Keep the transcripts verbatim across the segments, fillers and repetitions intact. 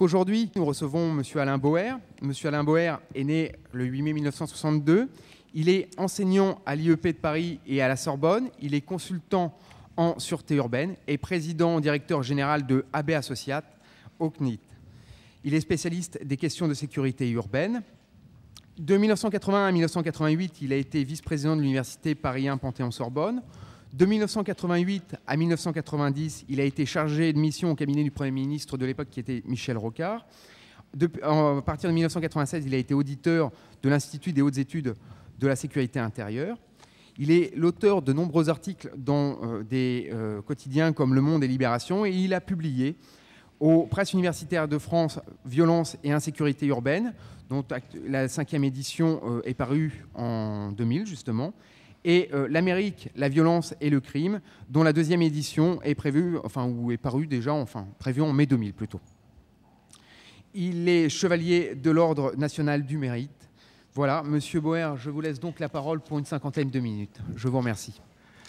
Aujourd'hui, nous recevons M. Alain Boer. M. Alain Boer est né le huit mai mille neuf cent soixante-deux. Il est enseignant à l'I E P de Paris et à la Sorbonne. Il est consultant en sûreté urbaine et président-directeur général de A B Associates au C N I T. Il est spécialiste des questions de sécurité urbaine. De mille neuf cent quatre-vingt-un à mille neuf cent quatre-vingt-huit, il a été vice-président de l'université Paris un Panthéon-Sorbonne. De mille neuf cent quatre-vingt-huit à mille neuf cent quatre-vingt-dix, il a été chargé de mission au cabinet du Premier ministre de l'époque, qui était Michel Rocard. De, à partir de mille neuf cent quatre-vingt-seize, il a été auditeur de l'Institut des hautes études de la sécurité intérieure. Il est l'auteur de nombreux articles dans euh, des euh, quotidiens comme Le Monde et Libération, et il a publié aux presses universitaires de France Violence et insécurité urbaine, dont la cinquième édition euh, est parue en deux mille justement, et euh, L'Amérique, la violence et le crime, dont la deuxième édition est prévue, enfin, ou est parue déjà, enfin, prévue en mai deux mille plutôt. Il est chevalier de l'Ordre national du mérite. Voilà, Monsieur Boer, je vous laisse donc la parole pour une cinquantaine de minutes. Je vous remercie.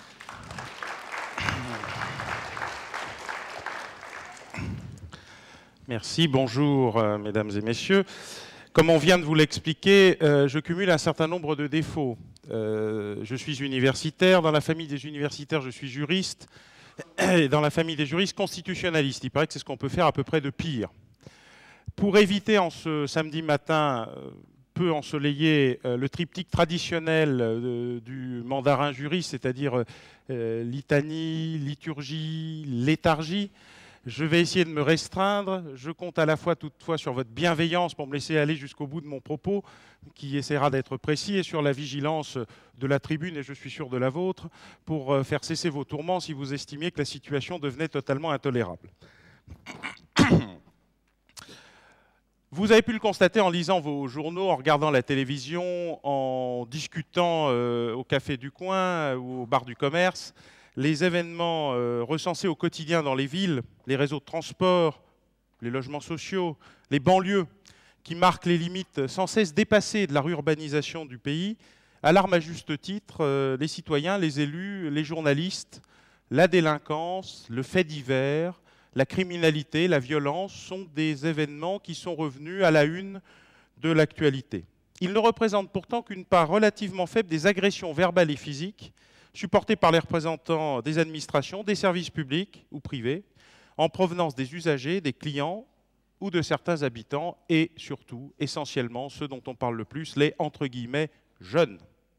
Merci, bonjour euh, mesdames et messieurs. Comme on vient de vous l'expliquer, euh, je cumule un certain nombre de défauts. Euh, je suis universitaire, dans la famille des universitaires, je suis juriste, et dans la famille des juristes, constitutionnaliste. Il paraît que c'est ce qu'on peut faire à peu près de pire. Pour éviter en ce samedi matin euh, peu ensoleillé euh, le triptyque traditionnel euh, du mandarin juriste, c'est-à-dire euh, litanie, liturgie, léthargie, je vais essayer de me restreindre. Je compte à la fois toutefois sur votre bienveillance pour me laisser aller jusqu'au bout de mon propos, qui essaiera d'être précis, et sur la vigilance de la tribune, et je suis sûr de la vôtre, pour faire cesser vos tourments si vous estimiez que la situation devenait totalement intolérable. Vous avez pu le constater en lisant vos journaux, en regardant la télévision, en discutant euh, au café du coin ou au bar du commerce. Les événements euh, recensés au quotidien dans les villes, les réseaux de transport, les logements sociaux, les banlieues, qui marquent les limites sans cesse dépassées de la urbanisation du pays, alarment à juste titre euh, les citoyens, les élus, les journalistes. La délinquance, le fait divers, la criminalité, la violence sont des événements qui sont revenus à la une de l'actualité. Ils ne représentent pourtant qu'une part relativement faible des agressions verbales et physiques supportés par les représentants des administrations, des services publics ou privés, en provenance des usagers, des clients ou de certains habitants, et surtout, essentiellement, ceux dont on parle le plus, les, entre guillemets, jeunes.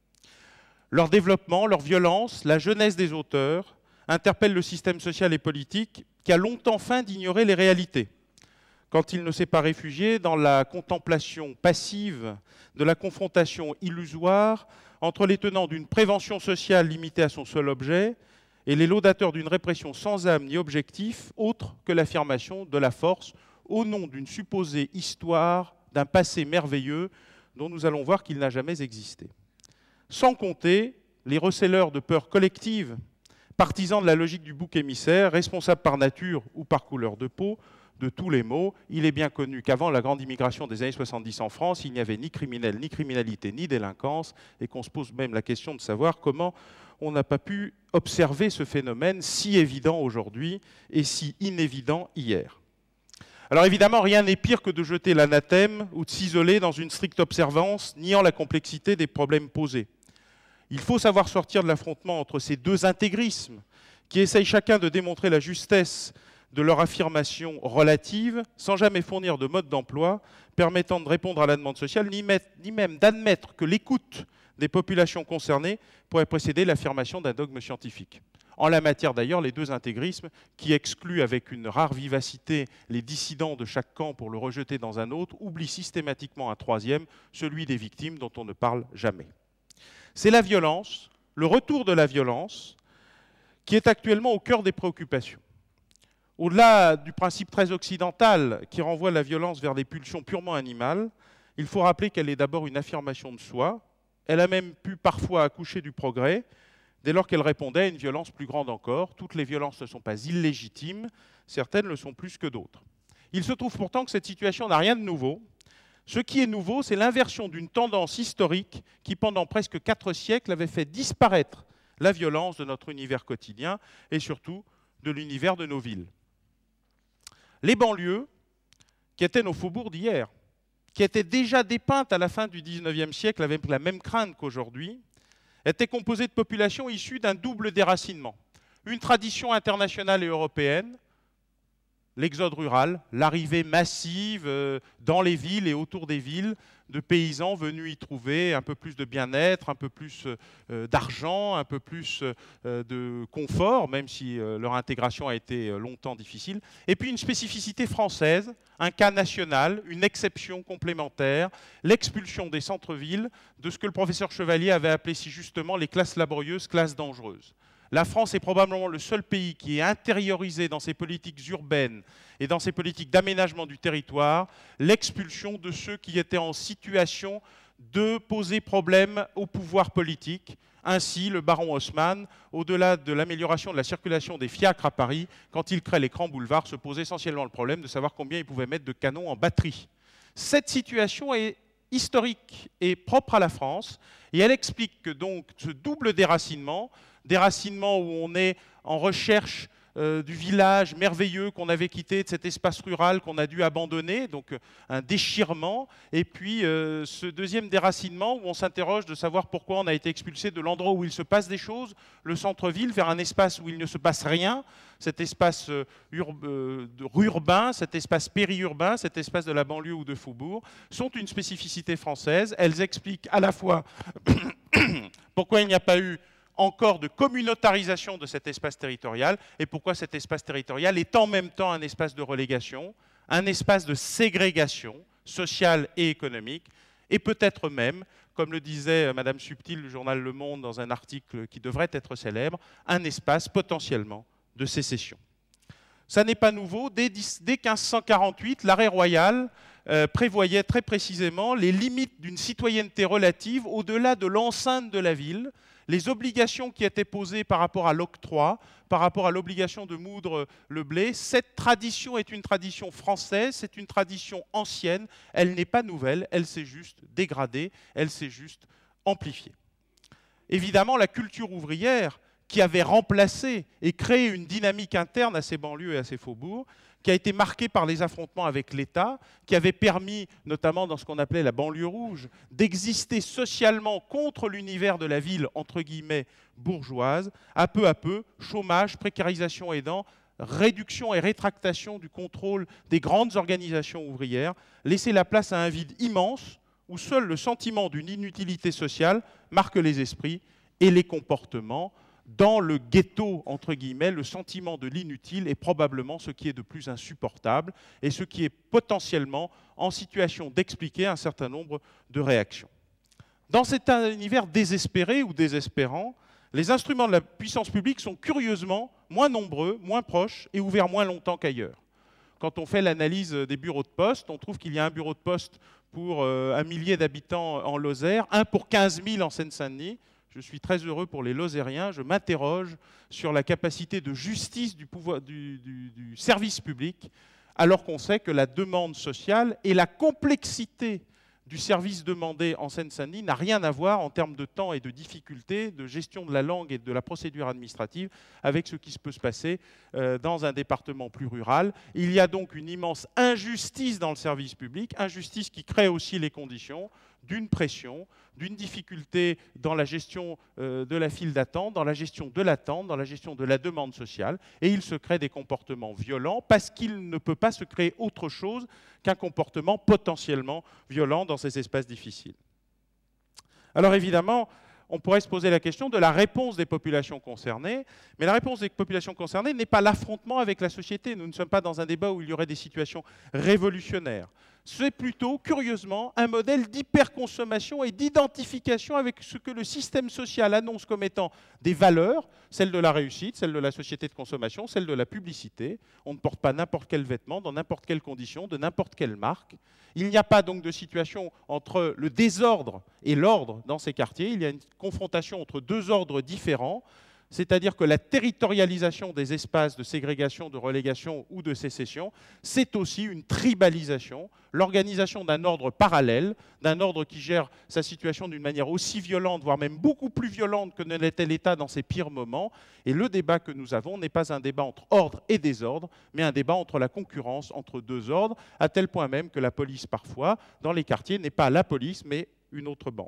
Leur développement, leur violence, la jeunesse des auteurs, interpellent le système social et politique qui a longtemps feint d'ignorer les réalités, quand il ne s'est pas réfugié dans la contemplation passive de la confrontation illusoire entre les tenants d'une prévention sociale limitée à son seul objet et les laudateurs d'une répression sans âme ni objectif, autre que l'affirmation de la force au nom d'une supposée histoire d'un passé merveilleux dont nous allons voir qu'il n'a jamais existé. Sans compter les receleurs de peur collective, partisans de la logique du bouc émissaire, responsables par nature ou par couleur de peau de tous les maux. Il est bien connu qu'avant la grande immigration des années soixante-dix en France, il n'y avait ni criminels, ni criminalité, ni délinquance, et qu'on se pose même la question de savoir comment on n'a pas pu observer ce phénomène si évident aujourd'hui et si inévident hier. Alors évidemment, rien n'est pire que de jeter l'anathème ou de s'isoler dans une stricte observance, niant la complexité des problèmes posés. Il faut savoir sortir de l'affrontement entre ces deux intégrismes qui essayent chacun de démontrer la justesse de leur affirmation relative, sans jamais fournir de mode d'emploi permettant de répondre à la demande sociale, ni, mettre, ni même d'admettre que l'écoute des populations concernées pourrait précéder l'affirmation d'un dogme scientifique. En la matière d'ailleurs, les deux intégrismes, qui excluent avec une rare vivacité les dissidents de chaque camp pour le rejeter dans un autre, oublient systématiquement un troisième, celui des victimes dont on ne parle jamais. C'est la violence, le retour de la violence, qui est actuellement au cœur des préoccupations. Au-delà du principe très occidental qui renvoie la violence vers des pulsions purement animales, il faut rappeler qu'elle est d'abord une affirmation de soi. Elle a même pu parfois accoucher du progrès, dès lors qu'elle répondait à une violence plus grande encore. Toutes les violences ne sont pas illégitimes, certaines le sont plus que d'autres. Il se trouve pourtant que cette situation n'a rien de nouveau. Ce qui est nouveau, c'est l'inversion d'une tendance historique qui, pendant presque quatre siècles, avait fait disparaître la violence de notre univers quotidien et surtout de l'univers de nos villes. Les banlieues, qui étaient nos faubourgs d'hier, qui étaient déjà dépeintes à la fin du dix-neuvième siècle avec la même crainte qu'aujourd'hui, étaient composées de populations issues d'un double déracinement. Une tradition internationale et européenne, l'exode rural, l'arrivée massive dans les villes et autour des villes de paysans venus y trouver un peu plus de bien-être, un peu plus d'argent, un peu plus de confort, même si leur intégration a été longtemps difficile. Et puis une spécificité française, un cas national, une exception complémentaire, l'expulsion des centres-villes de ce que le professeur Chevalier avait appelé si justement les classes laborieuses, classes dangereuses. La France est probablement le seul pays qui est intériorisé dans ses politiques urbaines et dans ses politiques d'aménagement du territoire l'expulsion de ceux qui étaient en situation de poser problème au pouvoir politique. Ainsi, le baron Haussmann, au-delà de l'amélioration de la circulation des fiacres à Paris, quand il crée les grands boulevards, se pose essentiellement le problème de savoir combien il pouvait mettre de canons en batterie. Cette situation est historique et propre à la France, et elle explique que donc ce double déracinement, déracinement où on est en recherche euh, du village merveilleux qu'on avait quitté, de cet espace rural qu'on a dû abandonner, donc euh, un déchirement, et puis euh, ce deuxième déracinement où on s'interroge de savoir pourquoi on a été expulsé de l'endroit où il se passe des choses, le centre-ville, vers un espace où il ne se passe rien, cet espace euh, ur euh, urbain, cet espace périurbain, cet espace de la banlieue ou de faubourg, sont une spécificité française. Elles expliquent à la fois pourquoi il n'y a pas eu encore de communautarisation de cet espace territorial et pourquoi cet espace territorial est en même temps un espace de relégation, un espace de ségrégation sociale et économique, et peut-être même, comme le disait Madame Subtil du journal Le Monde dans un article qui devrait être célèbre, un espace potentiellement de sécession. Ça n'est pas nouveau. Dès, dès mille cinq cent quarante-huit, l'arrêt royal euh, prévoyait très précisément les limites d'une citoyenneté relative au-delà de l'enceinte de la ville, les obligations qui étaient posées par rapport à l'octroi, par rapport à l'obligation de moudre le blé. Cette tradition est une tradition française, c'est une tradition ancienne, elle n'est pas nouvelle, elle s'est juste dégradée, elle s'est juste amplifiée. Évidemment, la culture ouvrière, qui avait remplacé et créé une dynamique interne à ces banlieues et à ces faubourgs, qui a été marquée par les affrontements avec l'État, qui avait permis, notamment dans ce qu'on appelait la banlieue rouge, d'exister socialement contre l'univers de la ville, entre guillemets, bourgeoise, à peu à peu, chômage, précarisation aidant, réduction et rétractation du contrôle des grandes organisations ouvrières, laisser la place à un vide immense où seul le sentiment d'une inutilité sociale marque les esprits et les comportements. Dans le ghetto, entre guillemets, le sentiment de l'inutile est probablement ce qui est de plus insupportable et ce qui est potentiellement en situation d'expliquer un certain nombre de réactions. Dans cet univers désespéré ou désespérant, les instruments de la puissance publique sont curieusement moins nombreux, moins proches et ouverts moins longtemps qu'ailleurs. Quand on fait l'analyse des bureaux de poste, on trouve qu'il y a un bureau de poste pour euh, un millier d'habitants en Lozère, un pour quinze mille en Seine-Saint-Denis. Je suis très heureux pour les Lozériens. Je m'interroge sur la capacité de justice du, pouvoir, du, du, du service public, alors qu'on sait que la demande sociale et la complexité du service demandé en Seine-Saint-Denis n'a rien à voir en termes de temps et de difficulté, de gestion de la langue et de la procédure administrative avec ce qui peut se passer euh, dans un département plus rural. Il y a donc une immense injustice dans le service public, injustice qui crée aussi les conditions d'une pression, d'une difficulté dans la gestion euh, de la file d'attente, dans la gestion de l'attente, dans la gestion de la demande sociale, et il se crée des comportements violents parce qu'il ne peut pas se créer autre chose qu'un comportement potentiellement violent dans ces espaces difficiles. Alors évidemment, on pourrait se poser la question de la réponse des populations concernées, mais la réponse des populations concernées n'est pas l'affrontement avec la société. Nous ne sommes pas dans un débat où il y aurait des situations révolutionnaires. C'est plutôt, curieusement, un modèle d'hyperconsommation et d'identification avec ce que le système social annonce comme étant des valeurs, celles de la réussite, celles de la société de consommation, celles de la publicité. On ne porte pas n'importe quel vêtement, dans n'importe quelle condition, de n'importe quelle marque. Il n'y a pas donc de situation entre le désordre et l'ordre dans ces quartiers. Il y a une confrontation entre deux ordres différents. c'est-à-dire que la territorialisation des espaces de ségrégation, de relégation ou de sécession, c'est aussi une tribalisation, l'organisation d'un ordre parallèle, d'un ordre qui gère sa situation d'une manière aussi violente, voire même beaucoup plus violente que ne l'était l'État dans ses pires moments. Et le débat que nous avons n'est pas un débat entre ordre et désordre, mais un débat entre la concurrence entre deux ordres, à tel point même que la police, parfois, dans les quartiers, n'est pas la police, mais une autre bande.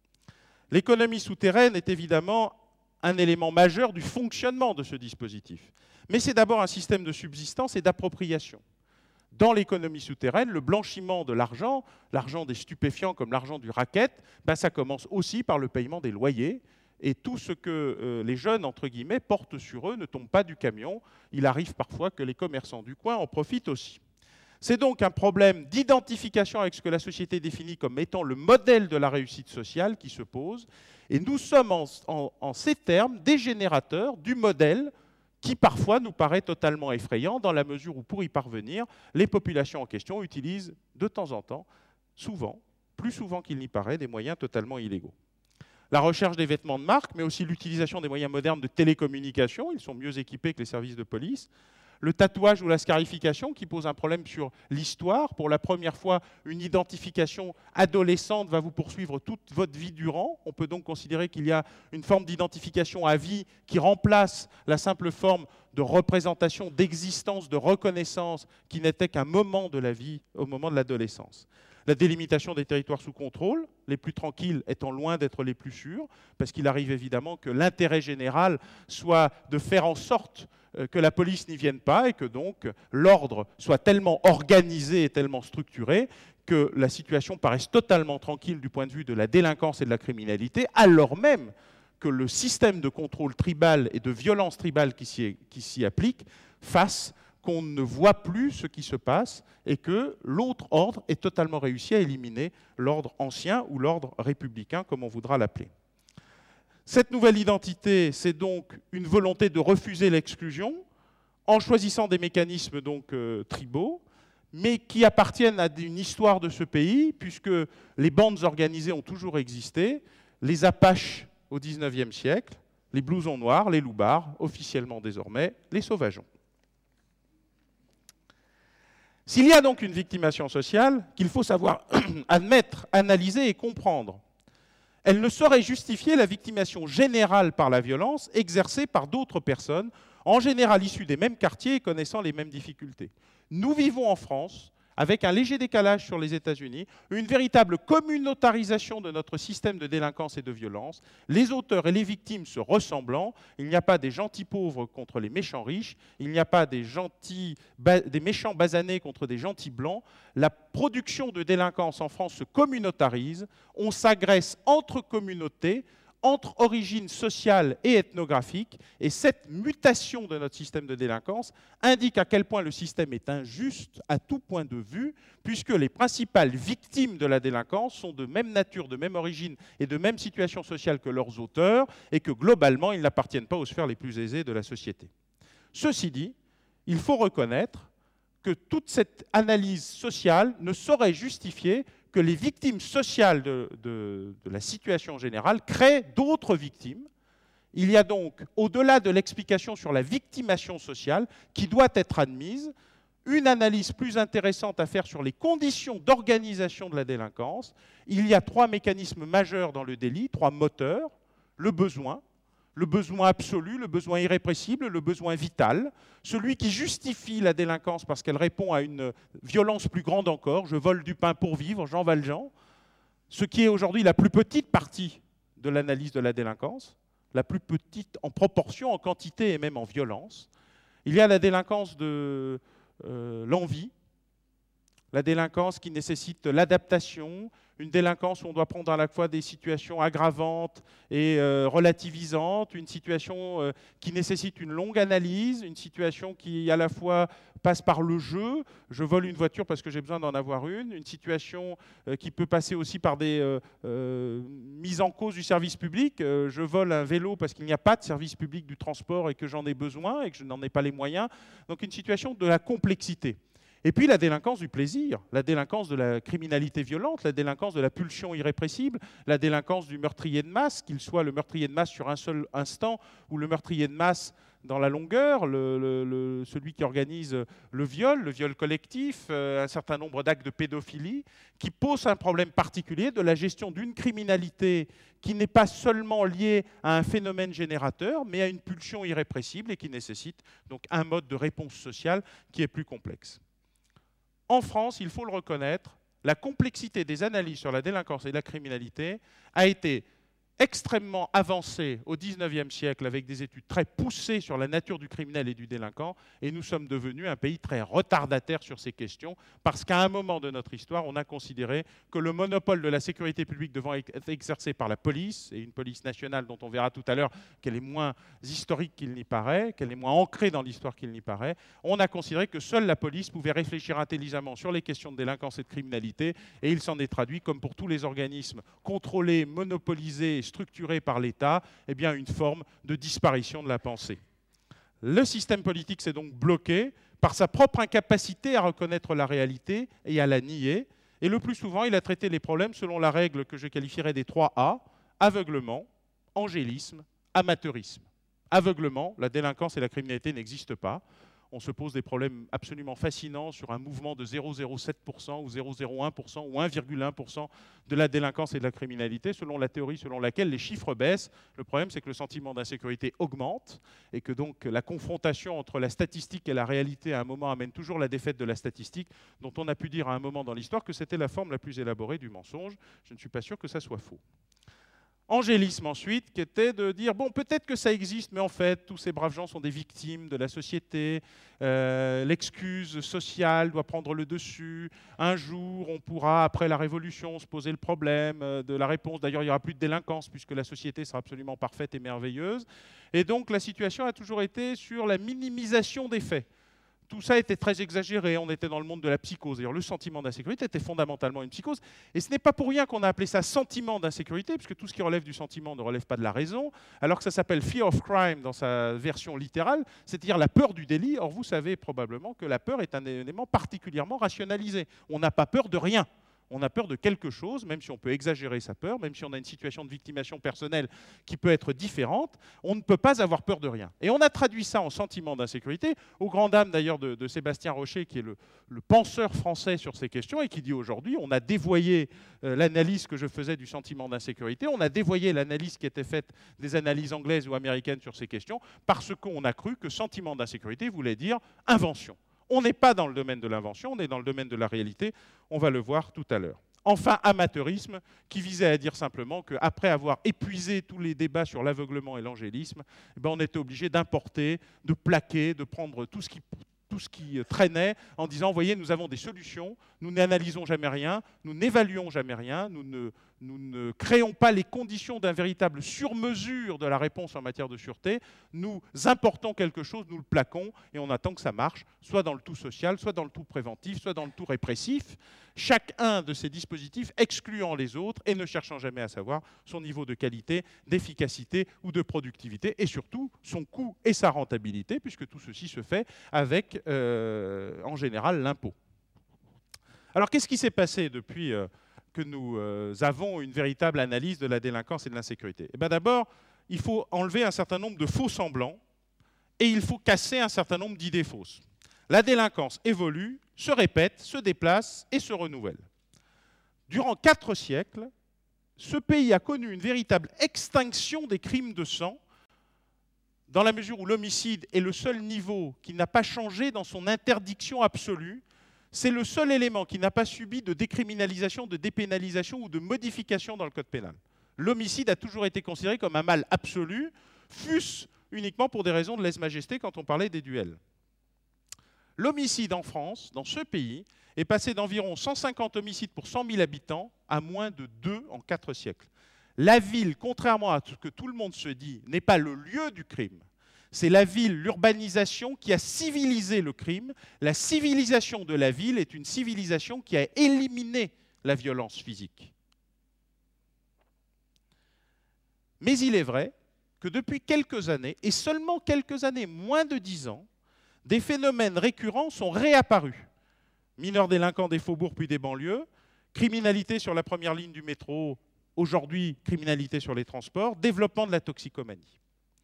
L'économie souterraine est évidemment un élément majeur du fonctionnement de ce dispositif. Mais c'est d'abord un système de subsistance et d'appropriation. Dans l'économie souterraine, le blanchiment de l'argent, l'argent des stupéfiants comme l'argent du racket, ben ça commence aussi par le paiement des loyers. Et tout ce que euh, les jeunes, entre guillemets, portent sur eux ne tombe pas du camion. Il arrive parfois que les commerçants du coin en profitent aussi. C'est donc un problème d'identification avec ce que la société définit comme étant le modèle de la réussite sociale qui se pose. Et nous sommes en, en, en ces termes des générateurs du modèle qui parfois nous paraît totalement effrayant dans la mesure où pour y parvenir, les populations en question utilisent de temps en temps, souvent, plus souvent qu'il n'y paraît, des moyens totalement illégaux. La recherche des vêtements de marque, mais aussi l'utilisation des moyens modernes de télécommunication, ils sont mieux équipés que les services de police. Le tatouage ou la scarification qui pose un problème sur l'histoire. Pour la première fois, une identification adolescente va vous poursuivre toute votre vie durant. On peut donc considérer qu'il y a une forme d'identification à vie qui remplace la simple forme de représentation, d'existence, de reconnaissance qui n'était qu'un moment de la vie au moment de l'adolescence. La délimitation des territoires sous contrôle, les plus tranquilles étant loin d'être les plus sûrs, parce qu'il arrive évidemment que l'intérêt général soit de faire en sorte que la police n'y vienne pas et que donc l'ordre soit tellement organisé et tellement structuré que la situation paraisse totalement tranquille du point de vue de la délinquance et de la criminalité, alors même que le système de contrôle tribal et de violence tribale qui s'y, qui s'y applique fasse qu'on ne voit plus ce qui se passe et que l'autre ordre est totalement réussi à éliminer l'ordre ancien ou l'ordre républicain, comme on voudra l'appeler. Cette nouvelle identité, c'est donc une volonté de refuser l'exclusion en choisissant des mécanismes donc, euh, tribaux, mais qui appartiennent à une histoire de ce pays, puisque les bandes organisées ont toujours existé, les Apaches au dix-neuvième siècle, les blousons noirs, les loupards, officiellement désormais les sauvageons. S'il y a donc une victimation sociale qu'il faut savoir admettre, analyser et comprendre, elle ne saurait justifier la victimation générale par la violence exercée par d'autres personnes, en général issues des mêmes quartiers et connaissant les mêmes difficultés. Nous vivons en France, avec un léger décalage sur les États-Unis, une véritable communautarisation de notre système de délinquance et de violence, les auteurs et les victimes se ressemblant. Il n'y a pas des gentils pauvres contre les méchants riches, il n'y a pas des, gentils, des méchants basanés contre des gentils blancs. La production de délinquance en France se communautarise, on s'agresse entre communautés, entre origines sociales et ethnographiques, et cette mutation de notre système de délinquance indique à quel point le système est injuste à tout point de vue, puisque les principales victimes de la délinquance sont de même nature, de même origine et de même situation sociale que leurs auteurs, et que globalement, ils n'appartiennent pas aux sphères les plus aisées de la société. Ceci dit, il faut reconnaître que toute cette analyse sociale ne saurait justifier que les victimes sociales de, de, de la situation générale créent d'autres victimes. Il y a donc, au-delà de l'explication sur la victimation sociale, qui doit être admise, une analyse plus intéressante à faire sur les conditions d'organisation de la délinquance. Il y a trois mécanismes majeurs dans le délit, trois moteurs: le besoin, le besoin absolu, le besoin irrépressible, le besoin vital, celui qui justifie la délinquance parce qu'elle répond à une violence plus grande encore. Je vole du pain pour vivre, Jean Valjean, ce qui est aujourd'hui la plus petite partie de l'analyse de la délinquance, la plus petite en proportion, en quantité et même en violence. Il y a la délinquance de euh, l'envie, la délinquance qui nécessite l'adaptation, une délinquance où on doit prendre à la fois des situations aggravantes et euh, relativisantes, une situation euh, qui nécessite une longue analyse, une situation qui à la fois passe par le jeu, je vole une voiture parce que j'ai besoin d'en avoir une, une situation euh, qui peut passer aussi par des euh, euh, mises en cause du service public, euh, je vole un vélo parce qu'il n'y a pas de service public du transport et que j'en ai besoin et que je n'en ai pas les moyens, donc une situation de la complexité. Et puis la délinquance du plaisir, la délinquance de la criminalité violente, la délinquance de la pulsion irrépressible, la délinquance du meurtrier de masse, qu'il soit le meurtrier de masse sur un seul instant ou le meurtrier de masse dans la longueur, le, le, le, celui qui organise le viol, le viol collectif, euh, un certain nombre d'actes de pédophilie, qui posent un problème particulier de la gestion d'une criminalité qui n'est pas seulement liée à un phénomène générateur, mais à une pulsion irrépressible et qui nécessite donc un mode de réponse sociale qui est plus complexe. En France, il faut le reconnaître, la complexité des analyses sur la délinquance et la criminalité a été extrêmement avancée au dix-neuvième siècle avec des études très poussées sur la nature du criminel et du délinquant, et nous sommes devenus un pays très retardataire sur ces questions parce qu'à un moment de notre histoire, on a considéré que le monopole de la sécurité publique devant être exercé par la police, et une police nationale dont on verra tout à l'heure qu'elle est moins historique qu'il n'y paraît, qu'elle est moins ancrée dans l'histoire qu'il n'y paraît, on a considéré que seule la police pouvait réfléchir intelligemment sur les questions de délinquance et de criminalité, et il s'en est traduit, comme pour tous les organismes contrôlés, monopolisés, structurée par l'État, eh bien une forme de disparition de la pensée. Le système politique s'est donc bloqué par sa propre incapacité à reconnaître la réalité et à la nier, et le plus souvent, il a traité les problèmes selon la règle que je qualifierais des trois A, aveuglement, angélisme, amateurisme. Aveuglement, la délinquance et la criminalité n'existent pas. On se pose des problèmes absolument fascinants sur un mouvement de zéro virgule zéro sept pour cent ou zéro virgule zéro un pour cent ou un virgule un pour cent de la délinquance et de la criminalité, selon la théorie selon laquelle les chiffres baissent. Le problème, c'est que le sentiment d'insécurité augmente et que donc la confrontation entre la statistique et la réalité, à un moment, amène toujours la défaite de la statistique, dont on a pu dire à un moment dans l'histoire que c'était la forme la plus élaborée du mensonge. Je ne suis pas sûr que ça soit faux. Angélisme ensuite, qui était de dire, bon, peut-être que ça existe, mais en fait, tous ces braves gens sont des victimes de la société, euh, l'excuse sociale doit prendre le dessus, un jour, on pourra, après la Révolution, se poser le problème euh, de la réponse. D'ailleurs, il n'y aura plus de délinquance, puisque la société sera absolument parfaite et merveilleuse. Et donc, la situation a toujours été sur la minimisation des faits. Tout ça était très exagéré, on était dans le monde de la psychose. D'ailleurs, le sentiment d'insécurité était fondamentalement une psychose. Et ce n'est pas pour rien qu'on a appelé ça sentiment d'insécurité, puisque tout ce qui relève du sentiment ne relève pas de la raison, alors que ça s'appelle fear of crime dans sa version littérale, c'est-à-dire la peur du délit. Or, vous savez probablement que la peur est un élément particulièrement rationalisé. On n'a pas peur de rien. On a peur de quelque chose, même si on peut exagérer sa peur, même si on a une situation de victimation personnelle qui peut être différente, on ne peut pas avoir peur de rien. Et on a traduit ça en sentiment d'insécurité, au grand dam d'ailleurs de, de Sébastien Rocher, qui est le, le penseur français sur ces questions, et qui dit aujourd'hui, on a dévoyé euh, l'analyse que je faisais du sentiment d'insécurité, on a dévoyé l'analyse qui était faite des analyses anglaises ou américaines sur ces questions, parce qu'on a cru que sentiment d'insécurité voulait dire invention. On n'est pas dans le domaine de l'invention, on est dans le domaine de la réalité, on va le voir tout à l'heure. Enfin, amateurisme, qui visait à dire simplement qu'après avoir épuisé tous les débats sur l'aveuglement et l'angélisme, eh ben on était obligé d'importer, de plaquer, de prendre tout ce qui, tout ce qui traînait en disant, voyez, nous avons des solutions, nous n'analysons jamais rien, nous n'évaluons jamais rien, nous ne, nous ne créons pas les conditions d'un véritable sur-mesure de la réponse en matière de sûreté, nous importons quelque chose, nous le plaquons et on attend que ça marche, soit dans le tout social, soit dans le tout préventif, soit dans le tout répressif, chacun de ces dispositifs excluant les autres et ne cherchant jamais à savoir son niveau de qualité, d'efficacité ou de productivité, et surtout son coût et sa rentabilité, puisque tout ceci se fait avec, euh, en général, l'impôt. Alors, qu'est-ce qui s'est passé depuis euh, que nous euh, avons une véritable analyse de la délinquance et de l'insécurité? Eh bien, d'abord, il faut enlever un certain nombre de faux semblants et il faut casser un certain nombre d'idées fausses. La délinquance évolue, se répète, se déplace et se renouvelle. Durant quatre siècles, ce pays a connu une véritable extinction des crimes de sang, dans la mesure où l'homicide est le seul niveau qui n'a pas changé dans son interdiction absolue. C'est le seul élément qui n'a pas subi de décriminalisation, de dépénalisation ou de modification dans le code pénal. L'homicide a toujours été considéré comme un mal absolu, fût-ce uniquement pour des raisons de lèse-majesté quand on parlait des duels. L'homicide en France, dans ce pays, est passé d'environ cent cinquante homicides pour cent mille habitants à moins de deux en quatre siècles. La ville, contrairement à ce que tout le monde se dit, n'est pas le lieu du crime. C'est la ville, l'urbanisation qui a civilisé le crime. La civilisation de la ville est une civilisation qui a éliminé la violence physique. Mais il est vrai que depuis quelques années, et seulement quelques années, moins de dix ans, des phénomènes récurrents sont réapparus. mineurs délinquants des faubourgs puis des banlieues, criminalité sur la première ligne du métro, aujourd'hui criminalité sur les transports, développement de la toxicomanie.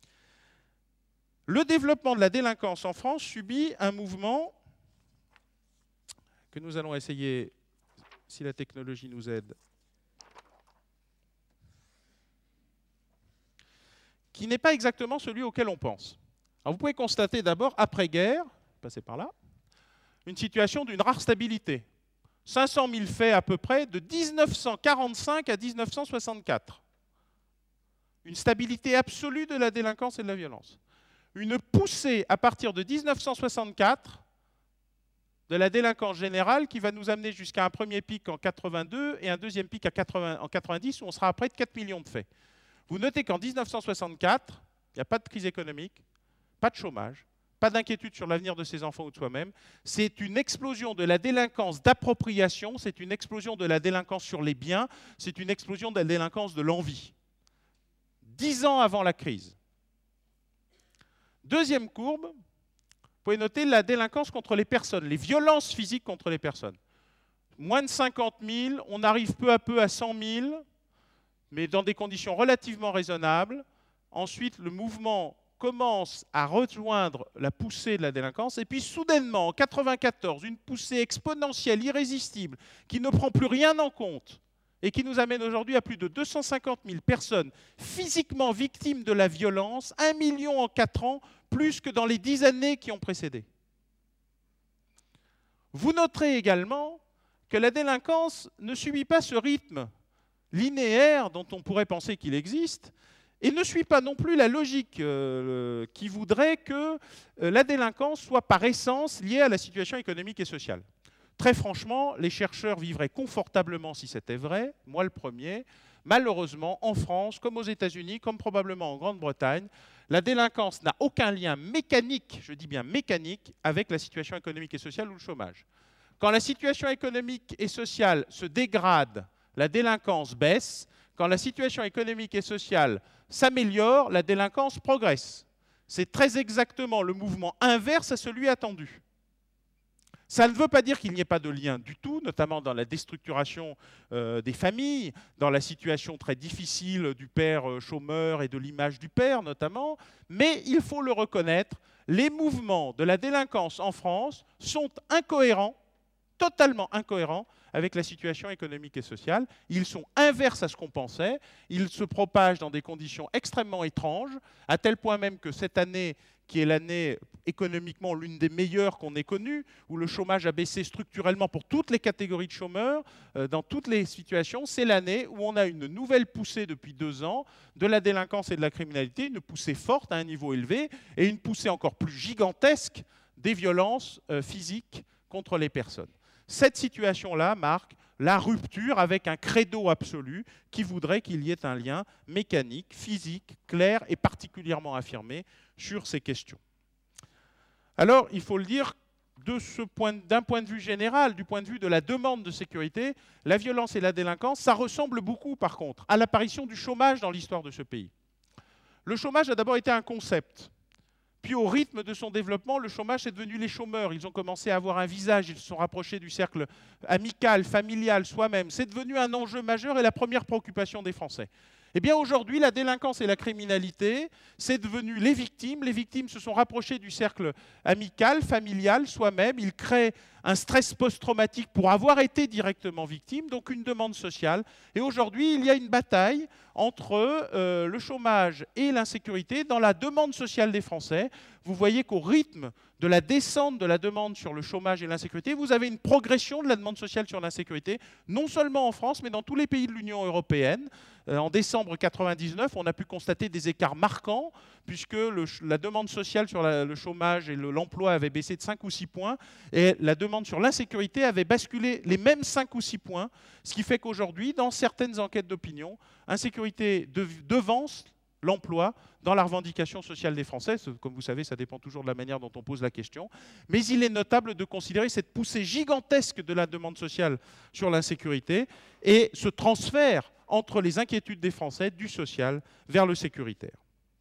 Le développement de la délinquance en France subit un mouvement que nous allons essayer, si la technologie nous aide, qui n'est pas exactement celui auquel on pense. Alors vous pouvez constater d'abord, après-guerre, passez par là, une situation d'une rare stabilité. cinq cent mille faits à peu près de mille neuf cent quarante-cinq à mille neuf cent soixante-quatre. Une stabilité absolue de la délinquance et de la violence. Une poussée à partir de mille neuf cent soixante-quatre de la délinquance générale qui va nous amener jusqu'à un premier pic en quatre-vingt-deux et un deuxième pic à quatre-vingts, en quatre-vingt-dix où on sera à près de quatre millions de faits. Vous notez qu'en mille neuf cent soixante-quatre, il n'y a pas de crise économique, pas de chômage, pas d'inquiétude sur l'avenir de ses enfants ou de soi-même. C'est une explosion de la délinquance d'appropriation, c'est une explosion de la délinquance sur les biens, c'est une explosion de la délinquance de l'envie. Dix ans avant la crise. Deuxième courbe, vous pouvez noter la délinquance contre les personnes, les violences physiques contre les personnes. Moins de cinquante mille, on arrive peu à peu à cent mille, mais dans des conditions relativement raisonnables. Ensuite, le mouvement commence à rejoindre la poussée de la délinquance, et puis soudainement, en mille neuf cent quatre-vingt-quatorze, une poussée exponentielle, irrésistible, qui ne prend plus rien en compte, et qui nous amène aujourd'hui à plus de deux cent cinquante mille personnes physiquement victimes de la violence, un million en quatre ans, plus que dans les dix années qui ont précédé. Vous noterez également que la délinquance ne subit pas ce rythme linéaire dont on pourrait penser qu'il existe, et ne suit pas non plus la logique euh, qui voudrait que euh, la délinquance soit par essence liée à la situation économique et sociale. Très franchement, les chercheurs vivraient confortablement si c'était vrai, moi le premier. Malheureusement, en France, comme aux États-Unis, comme probablement en Grande-Bretagne, la délinquance n'a aucun lien mécanique, je dis bien mécanique, avec la situation économique et sociale ou le chômage. Quand la situation économique et sociale se dégrade, la délinquance baisse. Quand la situation économique et sociale s'améliore, la délinquance progresse. C'est très exactement le mouvement inverse à celui attendu. Ça ne veut pas dire qu'il n'y ait pas de lien du tout, notamment dans la déstructuration euh, des familles, dans la situation très difficile du père euh, chômeur et de l'image du père notamment, mais il faut le reconnaître, les mouvements de la délinquance en France sont incohérents, totalement incohérents, avec la situation économique et sociale. Ils sont inverses à ce qu'on pensait. Ils se propagent dans des conditions extrêmement étranges, à tel point même que cette année, qui est l'année économiquement l'une des meilleures qu'on ait connues, où le chômage a baissé structurellement pour toutes les catégories de chômeurs, euh, dans toutes les situations, c'est l'année où on a une nouvelle poussée depuis deux ans de la délinquance et de la criminalité, une poussée forte à un niveau élevé, et une poussée encore plus gigantesque des violences euh, physiques contre les personnes. Cette situation-là marque la rupture avec un credo absolu qui voudrait qu'il y ait un lien mécanique, physique, clair et particulièrement affirmé sur ces questions. Alors, il faut le dire, de ce point, d'un point de vue général, du point de vue de la demande de sécurité, la violence et la délinquance, ça ressemble beaucoup, par contre, à l'apparition du chômage dans l'histoire de ce pays. Le chômage a d'abord été un concept. Puis au rythme de son développement, le chômage est devenu les chômeurs. Ils ont commencé à avoir un visage, ils se sont rapprochés du cercle amical, familial, soi-même. C'est devenu un enjeu majeur et la première préoccupation des Français. Eh bien aujourd'hui, la délinquance et la criminalité, c'est devenu les victimes. Les victimes se sont rapprochées du cercle amical, familial, soi-même. Ils créent un stress post-traumatique pour avoir été directement victime, donc une demande sociale. Et aujourd'hui, il y a une bataille entre euh, le chômage et l'insécurité dans la demande sociale des Français. Vous voyez qu'au rythme de la descente de la demande sur le chômage et l'insécurité, vous avez une progression de la demande sociale sur l'insécurité, non seulement en France, mais dans tous les pays de l'Union européenne. Euh, en décembre mille neuf cent quatre-vingt-dix-neuf, on a pu constater des écarts marquants, puisque le, la demande sociale sur la, le chômage et l'emploi le, avait baissé de cinq ou six points, et la demande sur l'insécurité avait basculé les mêmes cinq ou six points, ce qui fait qu'aujourd'hui, dans certaines enquêtes d'opinion, insécurité de, devance l'emploi dans la revendication sociale des Français. Comme vous savez, ça dépend toujours de la manière dont on pose la question. Mais il est notable de considérer cette poussée gigantesque de la demande sociale sur l'insécurité et ce transfert entre les inquiétudes des Français du social vers le sécuritaire.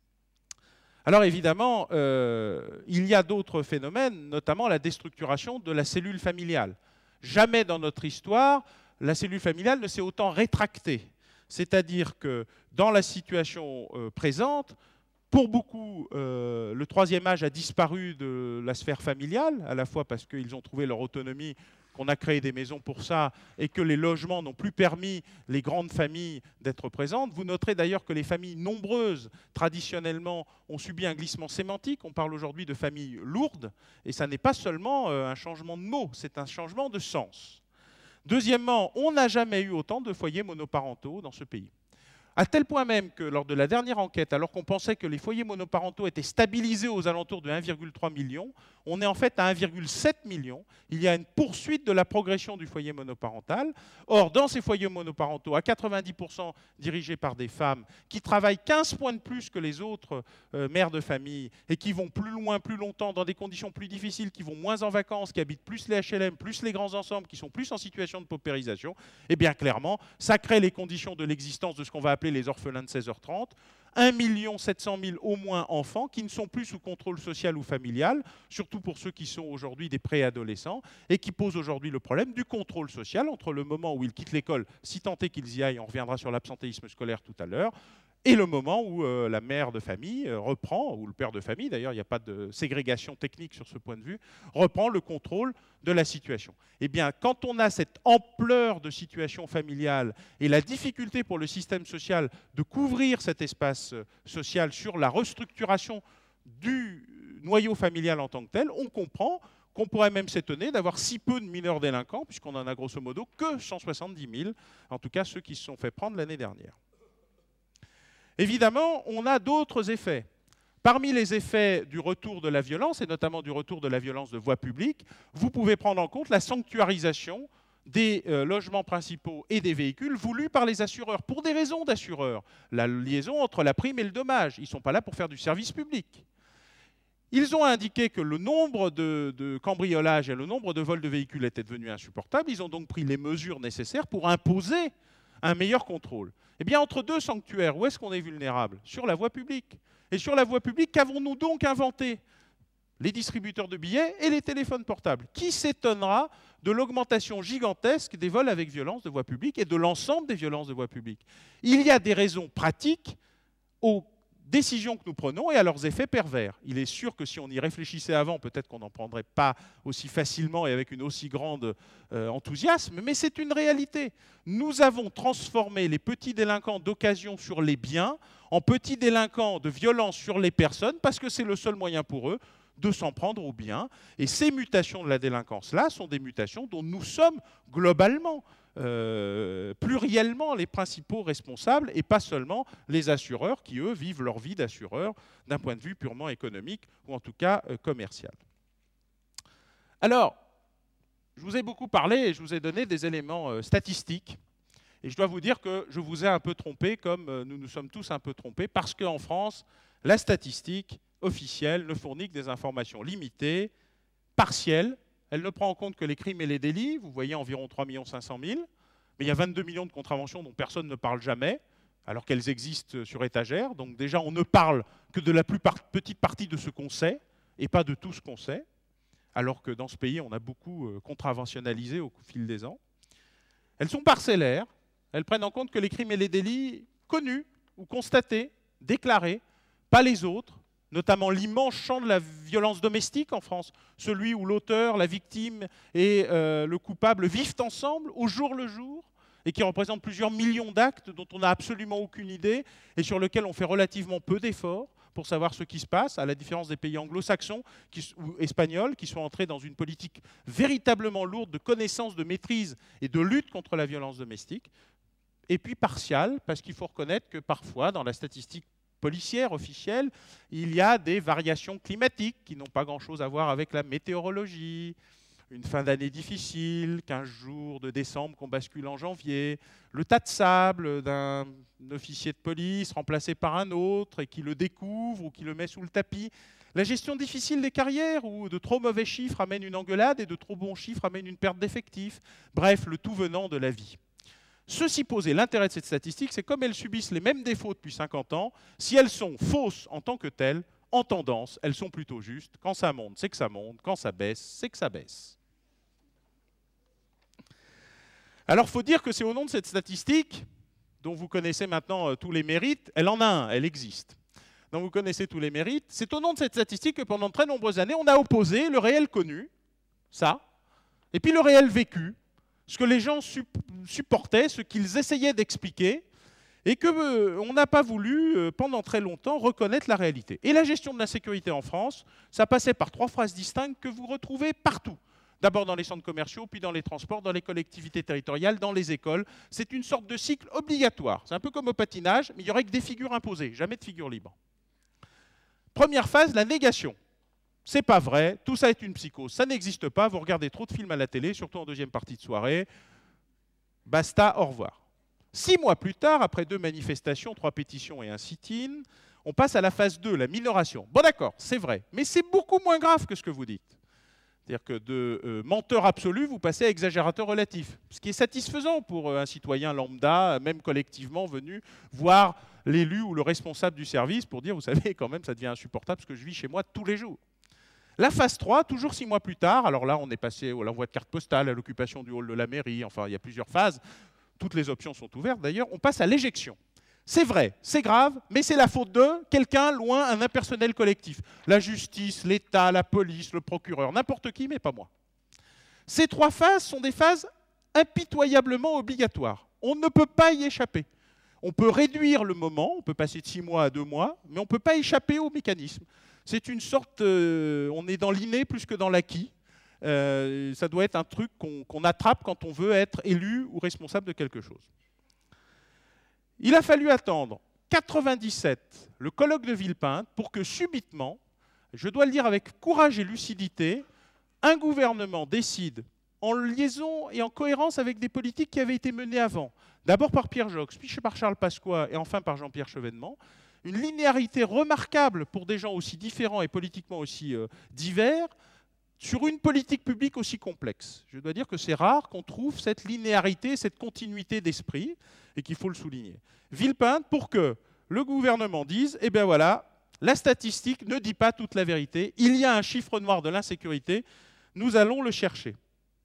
Alors évidemment, euh, il y a d'autres phénomènes, notamment la déstructuration de la cellule familiale. Jamais dans notre histoire, la cellule familiale ne s'est autant rétractée. C'est-à-dire que dans la situation euh, présente, pour beaucoup, euh, le troisième âge a disparu de la sphère familiale, à la fois parce qu'ils ont trouvé leur autonomie, qu'on a créé des maisons pour ça, et que les logements n'ont plus permis les grandes familles d'être présentes. Vous noterez d'ailleurs que les familles nombreuses, traditionnellement, ont subi un glissement sémantique. On parle aujourd'hui de familles lourdes, et ça n'est pas seulement euh, un changement de mot, c'est un changement de sens. Deuxièmement, on n'a jamais eu autant de foyers monoparentaux dans ce pays. À tel point même que lors de la dernière enquête, alors qu'on pensait que les foyers monoparentaux étaient stabilisés aux alentours de un virgule trois million, on est en fait à un virgule sept million. Il y a une poursuite de la progression du foyer monoparental. Or, dans ces foyers monoparentaux, à quatre-vingt-dix pour cent dirigés par des femmes qui travaillent quinze points de plus que les autres euh, mères de famille et qui vont plus loin, plus longtemps, dans des conditions plus difficiles, qui vont moins en vacances, qui habitent plus les H L M, plus les grands ensembles, qui sont plus en situation de paupérisation, eh bien clairement, ça crée les conditions de l'existence de ce qu'on va appeler les orphelins de seize heures trente, un million sept cent mille au moins enfants qui ne sont plus sous contrôle social ou familial, surtout pour ceux qui sont aujourd'hui des préadolescents, et qui posent aujourd'hui le problème du contrôle social entre le moment où ils quittent l'école, si tant est qu'ils y aillent, on reviendra sur l'absentéisme scolaire tout à l'heure, et le moment où euh, la mère de famille euh, reprend, ou le père de famille d'ailleurs, il n'y a pas de ségrégation technique sur ce point de vue, reprend le contrôle de la situation. Eh bien, quand on a cette ampleur de situation familiale et la difficulté pour le système social de couvrir cet espace euh, social sur la restructuration du noyau familial en tant que tel, on comprend qu'on pourrait même s'étonner d'avoir si peu de mineurs délinquants, puisqu'on en a grosso modo que cent soixante-dix mille, en tout cas ceux qui se sont fait prendre l'année dernière. Évidemment, on a d'autres effets. Parmi les effets du retour de la violence, et notamment du retour de la violence de voie publique, vous pouvez prendre en compte la sanctuarisation des euh, logements principaux et des véhicules voulus par les assureurs, pour des raisons d'assureurs. La liaison entre la prime et le dommage. Ils ne sont pas là pour faire du service public. Ils ont indiqué que le nombre de, de cambriolages et le nombre de vols de véhicules était devenu insupportable. Ils ont donc pris les mesures nécessaires pour imposer un meilleur contrôle. Eh bien, entre deux sanctuaires, où est-ce qu'on est vulnérable? Sur la voie publique. Et sur la voie publique, qu'avons-nous donc inventé? Les distributeurs de billets et les téléphones portables. Qui s'étonnera de l'augmentation gigantesque des vols avec violence de voie publique et de l'ensemble des violences de voie publique? Il y a des raisons pratiques aux décisions que nous prenons et à leurs effets pervers. Il est sûr que si on y réfléchissait avant, peut-être qu'on n'en prendrait pas aussi facilement et avec une aussi grande euh, enthousiasme, mais c'est une réalité. Nous avons transformé les petits délinquants d'occasion sur les biens en petits délinquants de violence sur les personnes parce que c'est le seul moyen pour eux de s'en prendre aux biens. Et ces mutations de la délinquance-là sont des mutations dont nous sommes globalement Euh, pluriellement les principaux responsables et pas seulement les assureurs qui, eux, vivent leur vie d'assureurs d'un point de vue purement économique ou en tout cas euh, commercial. Alors, je vous ai beaucoup parlé et je vous ai donné des éléments euh, statistiques et je dois vous dire que je vous ai un peu trompé comme euh, nous nous sommes tous un peu trompés parce qu'en France, la statistique officielle ne fournit que des informations limitées, partielles. Elle ne prend en compte que les crimes et les délits. Vous voyez environ trois millions cinq cent mille. Mais il y a vingt-deux millions de contraventions dont personne ne parle jamais, alors qu'elles existent sur étagère. Donc déjà, on ne parle que de la plus petite partie de ce qu'on sait, et pas de tout ce qu'on sait, alors que dans ce pays, on a beaucoup contraventionnalisé au fil des ans. Elles sont parcellaires. Elles prennent en compte que les crimes et les délits connus ou constatés, déclarés, pas les autres, notamment l'immense champ de la violence domestique en France, celui où l'auteur, la victime et euh, le coupable vivent ensemble au jour le jour et qui représente plusieurs millions d'actes dont on n'a absolument aucune idée et sur lesquels on fait relativement peu d'efforts pour savoir ce qui se passe, à la différence des pays anglo-saxons ou espagnols qui sont entrés dans une politique véritablement lourde de connaissance, de maîtrise et de lutte contre la violence domestique. Et puis partiale, parce qu'il faut reconnaître que parfois, dans la statistique policière officielle, il y a des variations climatiques qui n'ont pas grand-chose à voir avec la météorologie, une fin d'année difficile, quinze jours de décembre qu'on bascule en janvier, le tas de sable d'un officier de police remplacé par un autre et qui le découvre ou qui le met sous le tapis, la gestion difficile des carrières où de trop mauvais chiffres amènent une engueulade et de trop bons chiffres amènent une perte d'effectifs, bref, le tout venant de la vie. Ceci posé, l'intérêt de cette statistique, c'est comme elles subissent les mêmes défauts depuis cinquante ans, si elles sont fausses en tant que telles, en tendance, elles sont plutôt justes. Quand ça monte, c'est que ça monte. Quand ça baisse, c'est que ça baisse. Alors, il faut dire que c'est au nom de cette statistique, dont vous connaissez maintenant euh, tous les mérites, elle en a un, elle existe. Donc vous connaissez tous les mérites. C'est au nom de cette statistique que pendant de très nombreuses années, on a opposé le réel connu, ça, et puis le réel vécu, ce que les gens supportaient, ce qu'ils essayaient d'expliquer, et qu'on euh, n'a pas voulu, euh, pendant très longtemps, reconnaître la réalité. Et la gestion de l'insécurité en France, ça passait par trois phrases distinctes que vous retrouvez partout. D'abord dans les centres commerciaux, puis dans les transports, dans les collectivités territoriales, dans les écoles. C'est une sorte de cycle obligatoire. C'est un peu comme au patinage, mais il n'y aurait que des figures imposées, jamais de figures libres. Première phase, la négation. C'est pas vrai, tout ça est une psychose, ça n'existe pas, vous regardez trop de films à la télé, surtout en deuxième partie de soirée. Basta, au revoir. Six mois plus tard, après deux manifestations, trois pétitions et un sit-in, on passe à la phase deux, la minoration. Bon d'accord, c'est vrai, mais c'est beaucoup moins grave que ce que vous dites. C'est-à-dire que de euh, menteur absolu, vous passez à exagérateur relatif. Ce qui est satisfaisant pour euh, un citoyen lambda, même collectivement venu, voir l'élu ou le responsable du service pour dire, vous savez, quand même, ça devient insupportable ce que je vis chez moi tous les jours. La phase trois, toujours six mois plus tard, alors là, on est passé à l'envoi de carte postale, à l'occupation du hall de la mairie, enfin, il y a plusieurs phases. Toutes les options sont ouvertes, d'ailleurs. On passe à l'éjection. C'est vrai, c'est grave, mais c'est la faute de quelqu'un loin, un impersonnel collectif. La justice, l'État, la police, le procureur, n'importe qui, mais pas moi. Ces trois phases sont des phases impitoyablement obligatoires. On ne peut pas y échapper. On peut réduire le moment, on peut passer de six mois à deux mois, mais on ne peut pas échapper au mécanisme. C'est une sorte, euh, on est dans l'inné plus que dans l'acquis. Euh, ça doit être un truc qu'on qu'on attrape quand on veut être élu ou responsable de quelque chose. Il a fallu attendre quatre-vingt-dix-sept, le colloque de Villepinte, pour que subitement, je dois le dire avec courage et lucidité, un gouvernement décide, en liaison et en cohérence avec des politiques qui avaient été menées avant, d'abord par Pierre Joxe, puis par Charles Pasqua et enfin par Jean-Pierre Chevènement, une linéarité remarquable pour des gens aussi différents et politiquement aussi euh, divers, sur une politique publique aussi complexe. Je dois dire que c'est rare qu'on trouve cette linéarité, cette continuité d'esprit, et qu'il faut le souligner. Villepinte, pour que le gouvernement dise, eh bien voilà, la statistique ne dit pas toute la vérité, il y a un chiffre noir de l'insécurité, nous allons le chercher.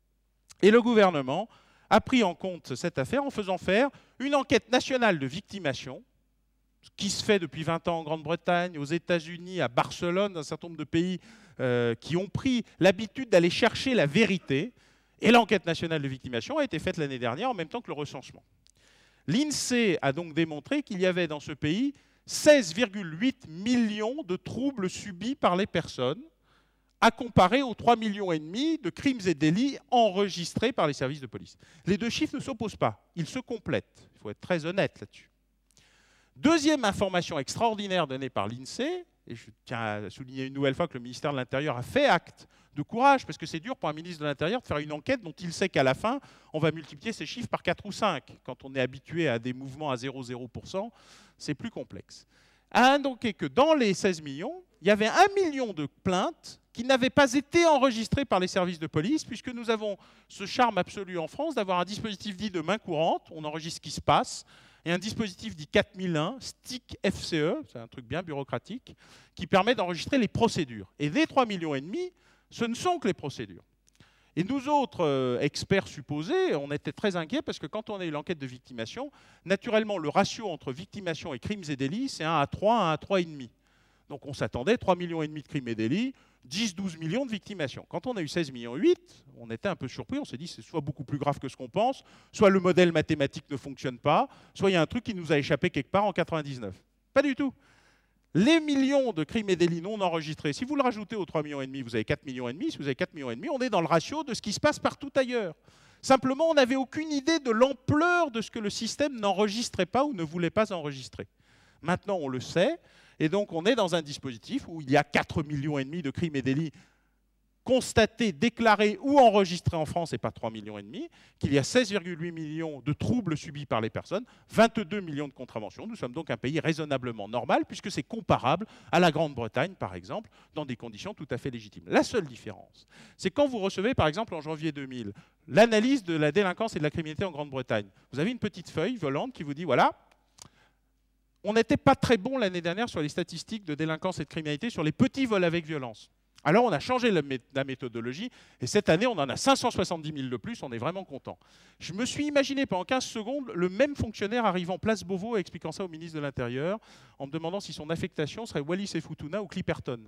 Et le gouvernement a pris en compte cette affaire en faisant faire une enquête nationale de victimation, qui se fait depuis vingt ans en Grande-Bretagne, aux États-Unis, à Barcelone, dans un certain nombre de pays euh, qui ont pris l'habitude d'aller chercher la vérité. Et l'enquête nationale de victimation a été faite l'année dernière en même temps que le recensement. L'INSEE a donc démontré qu'il y avait dans ce pays seize virgule huit millions de troubles subis par les personnes, à comparer aux trois virgule cinq millions de crimes et délits enregistrés par les services de police. Les deux chiffres ne s'opposent pas, ils se complètent. Il faut être très honnête là-dessus. Deuxième information extraordinaire donnée par l'INSEE, et je tiens à souligner une nouvelle fois que le ministère de l'Intérieur a fait acte de courage, parce que c'est dur pour un ministre de l'Intérieur de faire une enquête dont il sait qu'à la fin, on va multiplier ces chiffres par quatre ou cinq. Quand on est habitué à des mouvements à zéro virgule zéro pour cent, c'est plus complexe. A indiqué que dans les seize millions, il y avait un million de plaintes qui n'avaient pas été enregistrées par les services de police, puisque nous avons ce charme absolu en France d'avoir un dispositif dit de main courante, on enregistre ce qui se passe, et un dispositif dit quatre mille un, S T I C F C E, c'est un truc bien bureaucratique, qui permet d'enregistrer les procédures. Et les trois virgule cinq millions, ce ne sont que les procédures. Et nous autres euh, experts supposés, on était très inquiets parce que quand on a eu l'enquête de victimation, naturellement, le ratio entre victimation et crimes et délits, c'est un à trois, un à trois virgule cinq. Donc on s'attendait, trois virgule cinq millions de crimes et délits, dix à douze millions de victimations. Quand on a eu seize virgule huit millions, on était un peu surpris, on s'est dit c'est soit beaucoup plus grave que ce qu'on pense, soit le modèle mathématique ne fonctionne pas, soit il y a un truc qui nous a échappé quelque part en quatre-vingt-dix-neuf. Pas du tout. Les millions de crimes et délits non enregistrés, si vous le rajoutez aux trois virgule cinq millions, vous avez quatre virgule cinq millions. Si vous avez quatre virgule cinq millions, on est dans le ratio de ce qui se passe partout ailleurs. Simplement, on n'avait aucune idée de l'ampleur de ce que le système n'enregistrait pas ou ne voulait pas enregistrer. Maintenant, on le sait. Et donc, on est dans un dispositif où il y a quatre virgule cinq millions de crimes et délits constatés, déclarés ou enregistrés en France, et pas trois virgule cinq millions, qu'il y a seize virgule huit millions de troubles subis par les personnes, vingt-deux millions de contraventions. Nous sommes donc un pays raisonnablement normal, puisque c'est comparable à la Grande-Bretagne, par exemple, dans des conditions tout à fait légitimes. La seule différence, c'est quand vous recevez, par exemple, en janvier deux mille, l'analyse de la délinquance et de la criminalité en Grande-Bretagne. Vous avez une petite feuille volante qui vous dit, voilà, on n'était pas très bon l'année dernière sur les statistiques de délinquance et de criminalité sur les petits vols avec violence. Alors on a changé la, mé la méthodologie, et cette année on en a cinq cent soixante-dix mille de plus, on est vraiment content. Je me suis imaginé pendant quinze secondes le même fonctionnaire arrivant place Beauvau et expliquant ça au ministre de l'Intérieur, en me demandant si son affectation serait Wallis et Futuna ou Clipperton.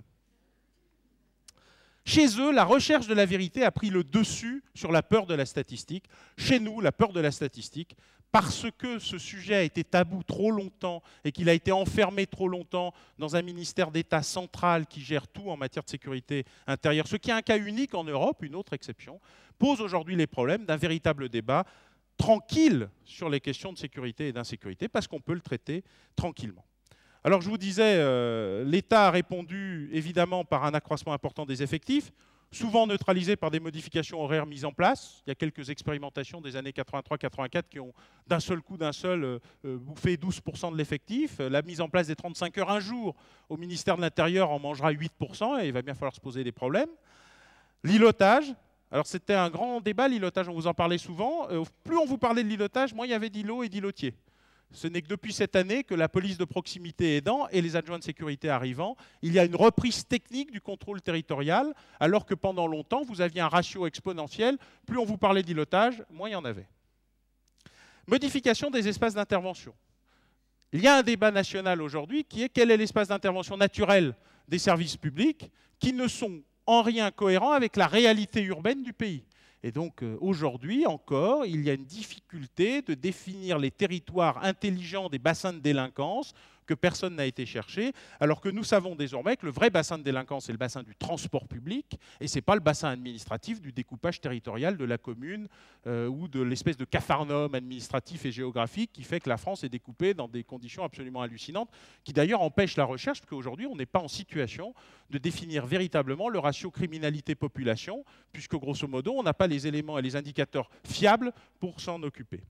Chez eux, la recherche de la vérité a pris le dessus sur la peur de la statistique. Chez nous, la peur de la statistique, parce que ce sujet a été tabou trop longtemps et qu'il a été enfermé trop longtemps dans un ministère d'État central qui gère tout en matière de sécurité intérieure, ce qui est un cas unique en Europe, une autre exception, pose aujourd'hui les problèmes d'un véritable débat tranquille sur les questions de sécurité et d'insécurité, parce qu'on peut le traiter tranquillement. Alors je vous disais, euh, l'État a répondu évidemment par un accroissement important des effectifs, souvent neutralisé par des modifications horaires mises en place. Il y a quelques expérimentations des années quatre-vingt-trois quatre-vingt-quatre qui ont d'un seul coup, d'un seul, euh, bouffé douze pour cent de l'effectif. La mise en place des trente-cinq heures un jour au ministère de l'Intérieur en mangera huit pour cent et il va bien falloir se poser des problèmes. L'îlotage. Alors c'était un grand débat, l'îlotage, on vous en parlait souvent. Euh, plus on vous parlait de l'îlotage, moins il y avait d'îlots et d'îlotiers. Ce n'est que depuis cette année que la police de proximité aidant et les adjoints de sécurité arrivant, il y a une reprise technique du contrôle territorial, alors que pendant longtemps, vous aviez un ratio exponentiel. Plus on vous parlait d'îlotage, moins il y en avait. Modification des espaces d'intervention. Il y a un débat national aujourd'hui qui est quel est l'espace d'intervention naturel des services publics qui ne sont en rien cohérents avec la réalité urbaine du pays. Et donc euh, aujourd'hui encore, il y a une difficulté de définir les territoires intelligents des bassins de délinquance que personne n'a été chercher, alors que nous savons désormais que le vrai bassin de délinquance, c'est le bassin du transport public, et ce n'est pas le bassin administratif du découpage territorial de la commune euh, ou de l'espèce de capharnaüm administratif et géographique qui fait que la France est découpée dans des conditions absolument hallucinantes, qui d'ailleurs empêchent la recherche, parce qu'aujourd'hui, on n'est pas en situation de définir véritablement le ratio criminalité-population, puisque grosso modo, on n'a pas les éléments et les indicateurs fiables pour s'en occuper.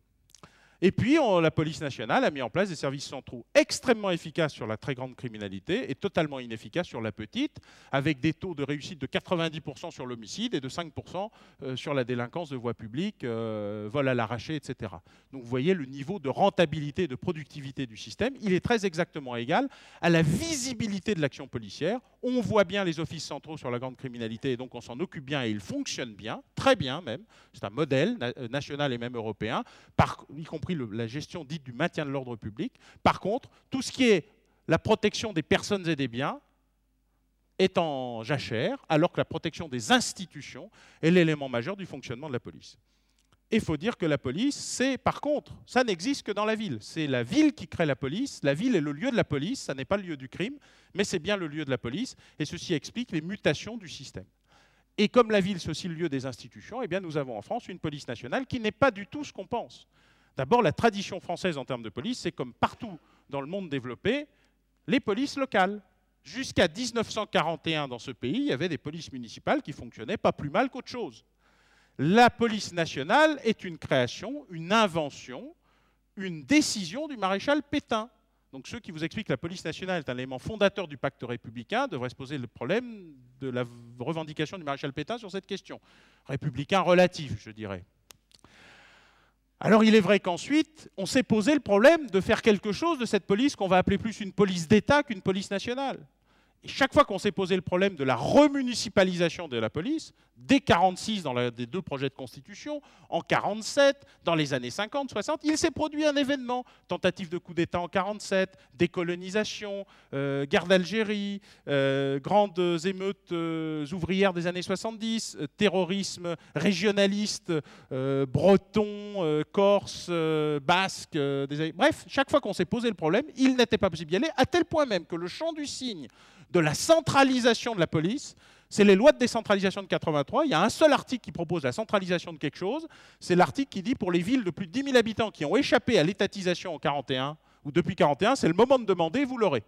Et puis, on, la police nationale a mis en place des services centraux extrêmement efficaces sur la très grande criminalité et totalement inefficaces sur la petite, avec des taux de réussite de quatre-vingt-dix pour cent sur l'homicide et de cinq pour cent sur la délinquance de voie publique, euh, vol à l'arraché, et cetera. Donc, vous voyez le niveau de rentabilité et de productivité du système. Il est très exactement égal à la visibilité de l'action policière. On voit bien les offices centraux sur la grande criminalité et donc on s'en occupe bien et ils fonctionnent bien, très bien même. C'est un modèle na national et même européen, par, y compris le, la gestion dite du maintien de l'ordre public. Par contre, tout ce qui est la protection des personnes et des biens est en jachère, alors que la protection des institutions est l'élément majeur du fonctionnement de la police. Et il faut dire que la police, c'est, par contre, ça n'existe que dans la ville. C'est la ville qui crée la police. La ville est le lieu de la police, ça n'est pas le lieu du crime, mais c'est bien le lieu de la police. Et ceci explique les mutations du système. Et comme la ville, c'est aussi le lieu des institutions, eh bien nous avons en France une police nationale qui n'est pas du tout ce qu'on pense. D'abord, la tradition française en termes de police, c'est comme partout dans le monde développé, les polices locales. Jusqu'à mille neuf cent quarante et un, dans ce pays, il y avait des polices municipales qui fonctionnaient pas plus mal qu'autre chose. La police nationale est une création, une invention, une décision du maréchal Pétain. Donc ceux qui vous expliquent que la police nationale est un élément fondateur du pacte républicain devraient se poser le problème de la revendication du maréchal Pétain sur cette question. Républicain relatif, je dirais. Alors il est vrai qu'ensuite, on s'est posé le problème de faire quelque chose de cette police qu'on va appeler plus une police d'État qu'une police nationale. Et chaque fois qu'on s'est posé le problème de la remunicipalisation de la police, dès mille neuf cent quarante-six dans les deux projets de constitution, en mille neuf cent quarante-sept, dans les années cinquante, soixante, il s'est produit un événement. Tentative de coup d'État en mille neuf cent quarante-sept, décolonisation, euh, guerre d'Algérie, euh, grandes émeutes euh, ouvrières des années soixante-dix, euh, terrorisme régionaliste, euh, breton, euh, corse, euh, basque. Euh, des années... Bref, chaque fois qu'on s'est posé le problème, il n'était pas possible d'y aller, à tel point même que le champ du signe de la centralisation de la police, c'est les lois de décentralisation de quatre-vingt-trois. Il y a un seul article qui propose la centralisation de quelque chose. C'est l'article qui dit pour les villes de plus de dix mille habitants qui ont échappé à l'étatisation en quarante et un, ou depuis quarante et un, c'est le moment de demander, vous l'aurez.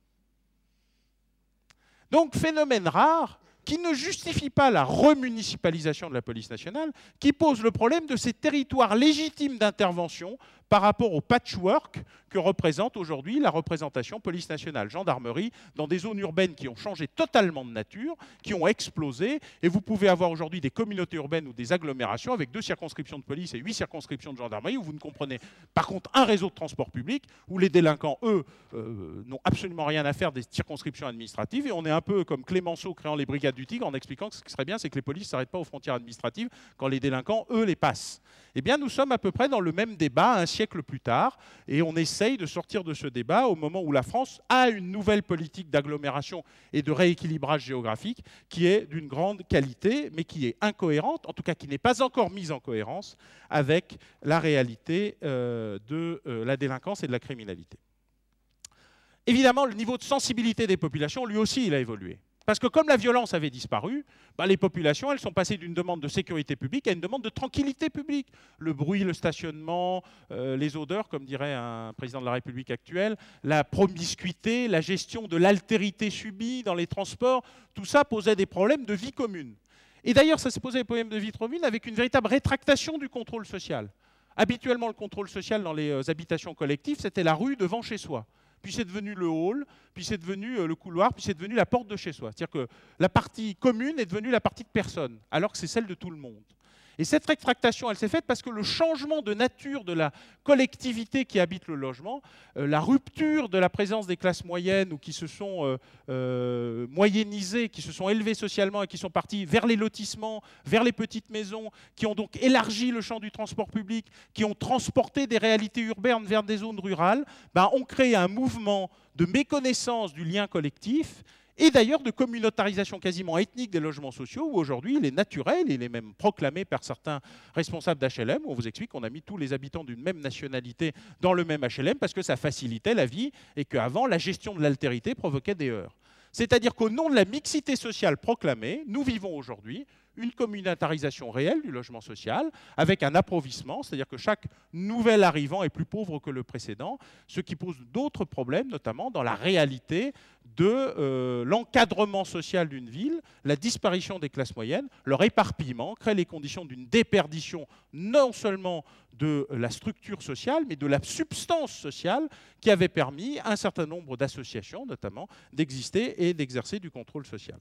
Donc, phénomène rare qui ne justifie pas la remunicipalisation de la police nationale, qui pose le problème de ces territoires légitimes d'intervention par rapport au patchwork que représente aujourd'hui la représentation police nationale, gendarmerie, dans des zones urbaines qui ont changé totalement de nature, qui ont explosé, et vous pouvez avoir aujourd'hui des communautés urbaines ou des agglomérations avec deux circonscriptions de police et huit circonscriptions de gendarmerie, où vous ne comprenez par contre un réseau de transport public, où les délinquants, eux, euh, n'ont absolument rien à faire des circonscriptions administratives, et on est un peu comme Clémenceau créant les brigades du Tigre en expliquant que ce qui serait bien, c'est que les polices ne s'arrêtent pas aux frontières administratives quand les délinquants, eux, les passent. Eh bien, nous sommes à peu près dans le même débat un siècle plus tard, et on essaye de sortir de ce débat au moment où la France a une nouvelle politique d'agglomération et de rééquilibrage géographique qui est d'une grande qualité, mais qui est incohérente, en tout cas qui n'est pas encore mise en cohérence avec la réalité euh, de euh, la délinquance et de la criminalité. Évidemment, le niveau de sensibilité des populations, lui aussi, il a évolué. Parce que comme la violence avait disparu, bah, les populations, elles sont passées d'une demande de sécurité publique à une demande de tranquillité publique. Le bruit, le stationnement, euh, les odeurs, comme dirait un président de la République actuelle, la promiscuité, la gestion de l'altérité subie dans les transports, tout ça posait des problèmes de vie commune. Et d'ailleurs, ça s'est posé des problèmes de vie commune avec une véritable rétractation du contrôle social. Habituellement, le contrôle social dans les euh, habitations collectives, c'était la rue devant chez soi. Puis c'est devenu le hall, puis c'est devenu le couloir, puis c'est devenu la porte de chez soi. C'est-à-dire que la partie commune est devenue la partie de personne, alors que c'est celle de tout le monde. Et cette rétractation, elle s'est faite parce que le changement de nature de la collectivité qui habite le logement, euh, la rupture de la présence des classes moyennes ou qui se sont euh, euh, moyennisées, qui se sont élevées socialement et qui sont parties vers les lotissements, vers les petites maisons, qui ont donc élargi le champ du transport public, qui ont transporté des réalités urbaines vers des zones rurales, ben, ont créé un mouvement de méconnaissance du lien collectif et d'ailleurs de communautarisation quasiment ethnique des logements sociaux, où aujourd'hui il est naturel, il est même proclamé par certains responsables d'H L M, où on vous explique qu'on a mis tous les habitants d'une même nationalité dans le même H L M parce que ça facilitait la vie et qu'avant la gestion de l'altérité provoquait des heurts. C'est-à-dire qu'au nom de la mixité sociale proclamée, nous vivons aujourd'hui une communautarisation réelle du logement social, avec un appauvrissement, c'est-à-dire que chaque nouvel arrivant est plus pauvre que le précédent, ce qui pose d'autres problèmes, notamment dans la réalité de euh, l'encadrement social d'une ville, la disparition des classes moyennes, leur éparpillement crée les conditions d'une déperdition non seulement de la structure sociale, mais de la substance sociale qui avait permis à un certain nombre d'associations, notamment, d'exister et d'exercer du contrôle social.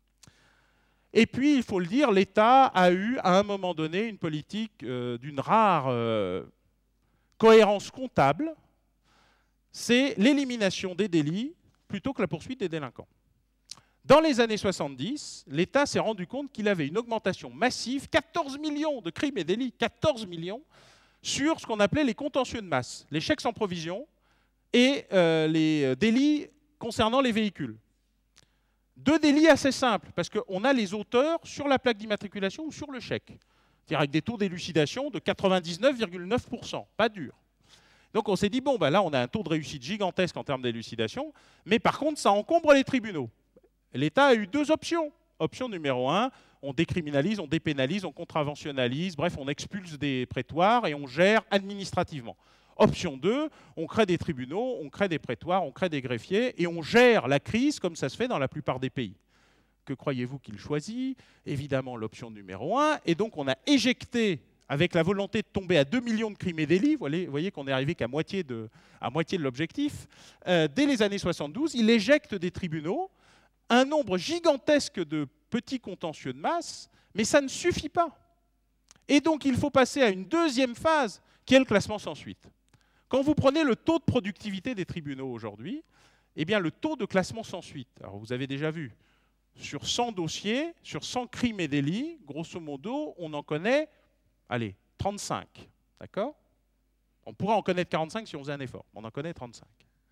Et puis, il faut le dire, l'État a eu, à un moment donné, une politique euh, d'une rare euh, cohérence comptable. C'est l'élimination des délits plutôt que la poursuite des délinquants. Dans les années soixante-dix, l'État s'est rendu compte qu'il avait une augmentation massive, quatorze millions de crimes et délits, quatorze millions, sur ce qu'on appelait les contentieux de masse, les chèques sans provision et euh, les délits concernant les véhicules. Deux délits assez simples, parce qu'on a les auteurs sur la plaque d'immatriculation ou sur le chèque. C'est-à-dire avec des taux d'élucidation de quatre-vingt-dix-neuf virgule neuf pour cent, pas dur. Donc on s'est dit, bon, ben là on a un taux de réussite gigantesque en termes d'élucidation, mais par contre ça encombre les tribunaux. L'État a eu deux options. Option numéro un, on décriminalise, on dépénalise, on contraventionnalise, bref, on expulse des prétoires et on gère administrativement. Option deux, on crée des tribunaux, on crée des prétoires, on crée des greffiers et on gère la crise comme ça se fait dans la plupart des pays. Que croyez-vous qu'il choisit? Évidemment l'option numéro un. Et donc on a éjecté, avec la volonté de tomber à deux millions de crimes et délits, vous voyez, vous voyez qu'on est arrivé qu'à moitié de, à moitié de l'objectif, euh, dès les années soixante-douze, il éjecte des tribunaux un nombre gigantesque de petits contentieux de masse, mais ça ne suffit pas. Et donc il faut passer à une deuxième phase, qui est le classement sans suite. Quand vous prenez le taux de productivité des tribunaux aujourd'hui, eh bien le taux de classement sans suite, alors vous avez déjà vu, sur cent dossiers, sur cent crimes et délits, grosso modo, on en connaît, allez, trente-cinq, d'accord? On pourrait en connaître quarante-cinq si on faisait un effort, on en connaît trente-cinq.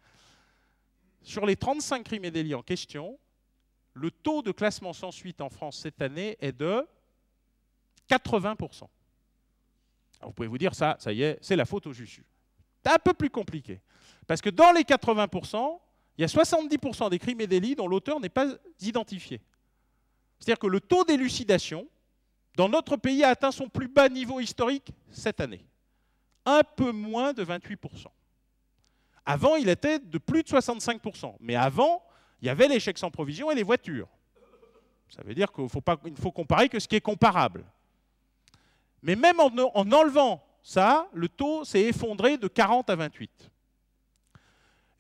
Sur les trente-cinq crimes et délits en question, le taux de classement sans suite en France cette année est de quatre-vingts pour cent. Alors vous pouvez vous dire, ça, ça y est, c'est la faute au Juchu. C'est un peu plus compliqué. Parce que dans les quatre-vingts pour cent, il y a soixante-dix pour cent des crimes et délits dont l'auteur n'est pas identifié. C'est-à-dire que le taux d'élucidation dans notre pays a atteint son plus bas niveau historique cette année. Un peu moins de vingt-huit pour cent. Avant, il était de plus de soixante-cinq pour cent. Mais avant, il y avait les chèques sans provision et les voitures. Ça veut dire qu'il faut pas, il ne faut comparer que ce qui est comparable. Mais même en, en enlevant ça, le taux s'est effondré de quarante à vingt-huit.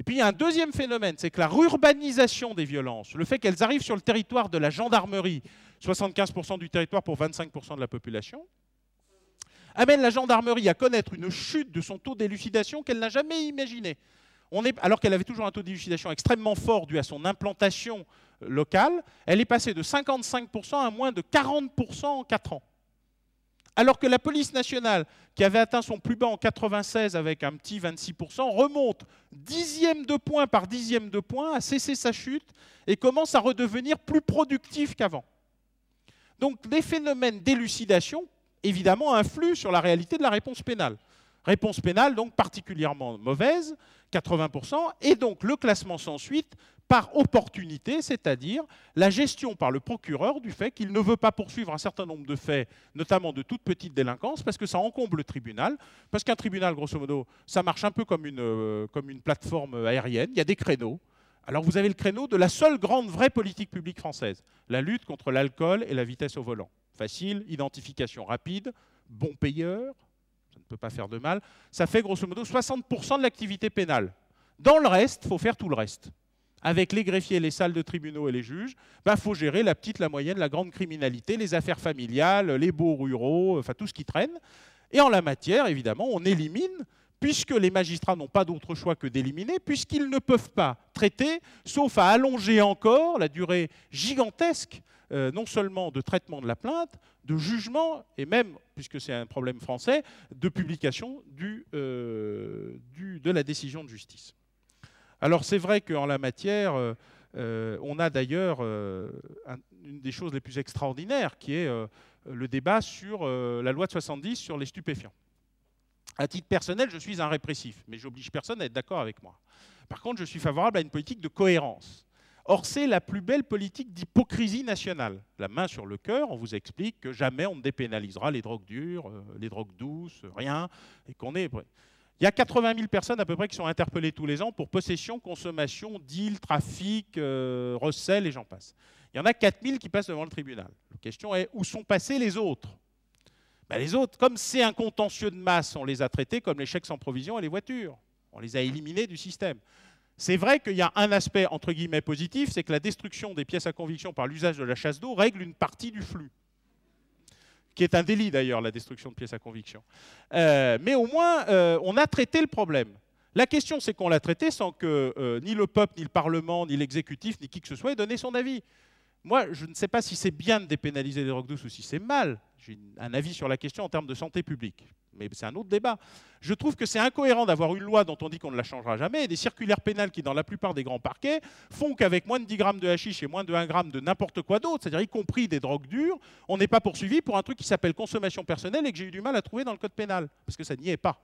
puis il y a un deuxième phénomène, c'est que la rurbanisation des violences, le fait qu'elles arrivent sur le territoire de la gendarmerie, soixante-quinze pour cent du territoire pour vingt-cinq pour cent de la population, amène la gendarmerie à connaître une chute de son taux d'élucidation qu'elle n'a jamais imaginé. On est, alors qu'elle avait toujours un taux d'élucidation extrêmement fort dû à son implantation locale, elle est passée de cinquante-cinq pour cent à moins de quarante pour cent en quatre ans. Alors que la police nationale, qui avait atteint son plus bas en quatre-vingt-seize avec un petit vingt-six pour cent, remonte dixième de point par dixième de point, a cessé sa chute et commence à redevenir plus productif qu'avant. Donc les phénomènes d'élucidation, évidemment, influent sur la réalité de la réponse pénale. Réponse pénale donc particulièrement mauvaise, quatre-vingts pour cent, et donc le classement sans suite par opportunité, c'est-à-dire la gestion par le procureur du fait qu'il ne veut pas poursuivre un certain nombre de faits, notamment de toute petite délinquance, parce que ça encombre le tribunal, parce qu'un tribunal, grosso modo, ça marche un peu comme une, euh, comme une plateforme aérienne, il y a des créneaux. Alors vous avez le créneau de la seule grande vraie politique publique française, la lutte contre l'alcool et la vitesse au volant. Facile, identification rapide, bon payeur, ça ne peut pas faire de mal, ça fait grosso modo soixante pour cent de l'activité pénale. Dans le reste, il faut faire tout le reste. Avec les greffiers, les salles de tribunaux et les juges, il bah, faut gérer la petite, la moyenne, la grande criminalité, les affaires familiales, les baux ruraux, enfin tout ce qui traîne. Et en la matière, évidemment, on élimine, puisque les magistrats n'ont pas d'autre choix que d'éliminer, puisqu'ils ne peuvent pas traiter, sauf à allonger encore la durée gigantesque, euh, non seulement de traitement de la plainte, de jugement, et même, puisque c'est un problème français, de publication du, euh, du, de la décision de justice. Alors c'est vrai qu'en la matière, euh, euh, on a d'ailleurs euh, un, une des choses les plus extraordinaires, qui est euh, le débat sur euh, la loi de soixante-dix sur les stupéfiants. À titre personnel, je suis un répressif, mais j'oblige personne à être d'accord avec moi. Par contre, je suis favorable à une politique de cohérence. Or, c'est la plus belle politique d'hypocrisie nationale. La main sur le cœur, on vous explique que jamais on ne dépénalisera les drogues dures, euh, les drogues douces, rien, et qu'on est... Il y a quatre-vingt mille personnes à peu près qui sont interpellées tous les ans pour possession, consommation, deal, trafic, euh, recel et j'en passe. Il y en a quatre mille qui passent devant le tribunal. La question est, où sont passés les autres? Ben, les autres, comme c'est un contentieux de masse, on les a traités comme les chèques sans provision et les voitures. On les a éliminés du système. C'est vrai qu'il y a un aspect, entre guillemets, positif, c'est que la destruction des pièces à conviction par l'usage de la chasse d'eau règle une partie du flux, qui est un délit d'ailleurs, la destruction de pièces à conviction. Euh, mais au moins, euh, on a traité le problème. La question, c'est qu'on l'a traité sans que euh, ni le peuple, ni le Parlement, ni l'exécutif, ni qui que ce soit ait donné son avis. Moi, je ne sais pas si c'est bien de dépénaliser les drogues douces ou si c'est mal. J'ai un avis sur la question en termes de santé publique. Mais c'est un autre débat. Je trouve que c'est incohérent d'avoir une loi dont on dit qu'on ne la changera jamais et des circulaires pénales qui, dans la plupart des grands parquets, font qu'avec moins de dix grammes de hashish et moins de un gramme de n'importe quoi d'autre, c'est-à-dire y compris des drogues dures, on n'est pas poursuivi pour un truc qui s'appelle consommation personnelle et que j'ai eu du mal à trouver dans le code pénal, parce que ça n'y est pas.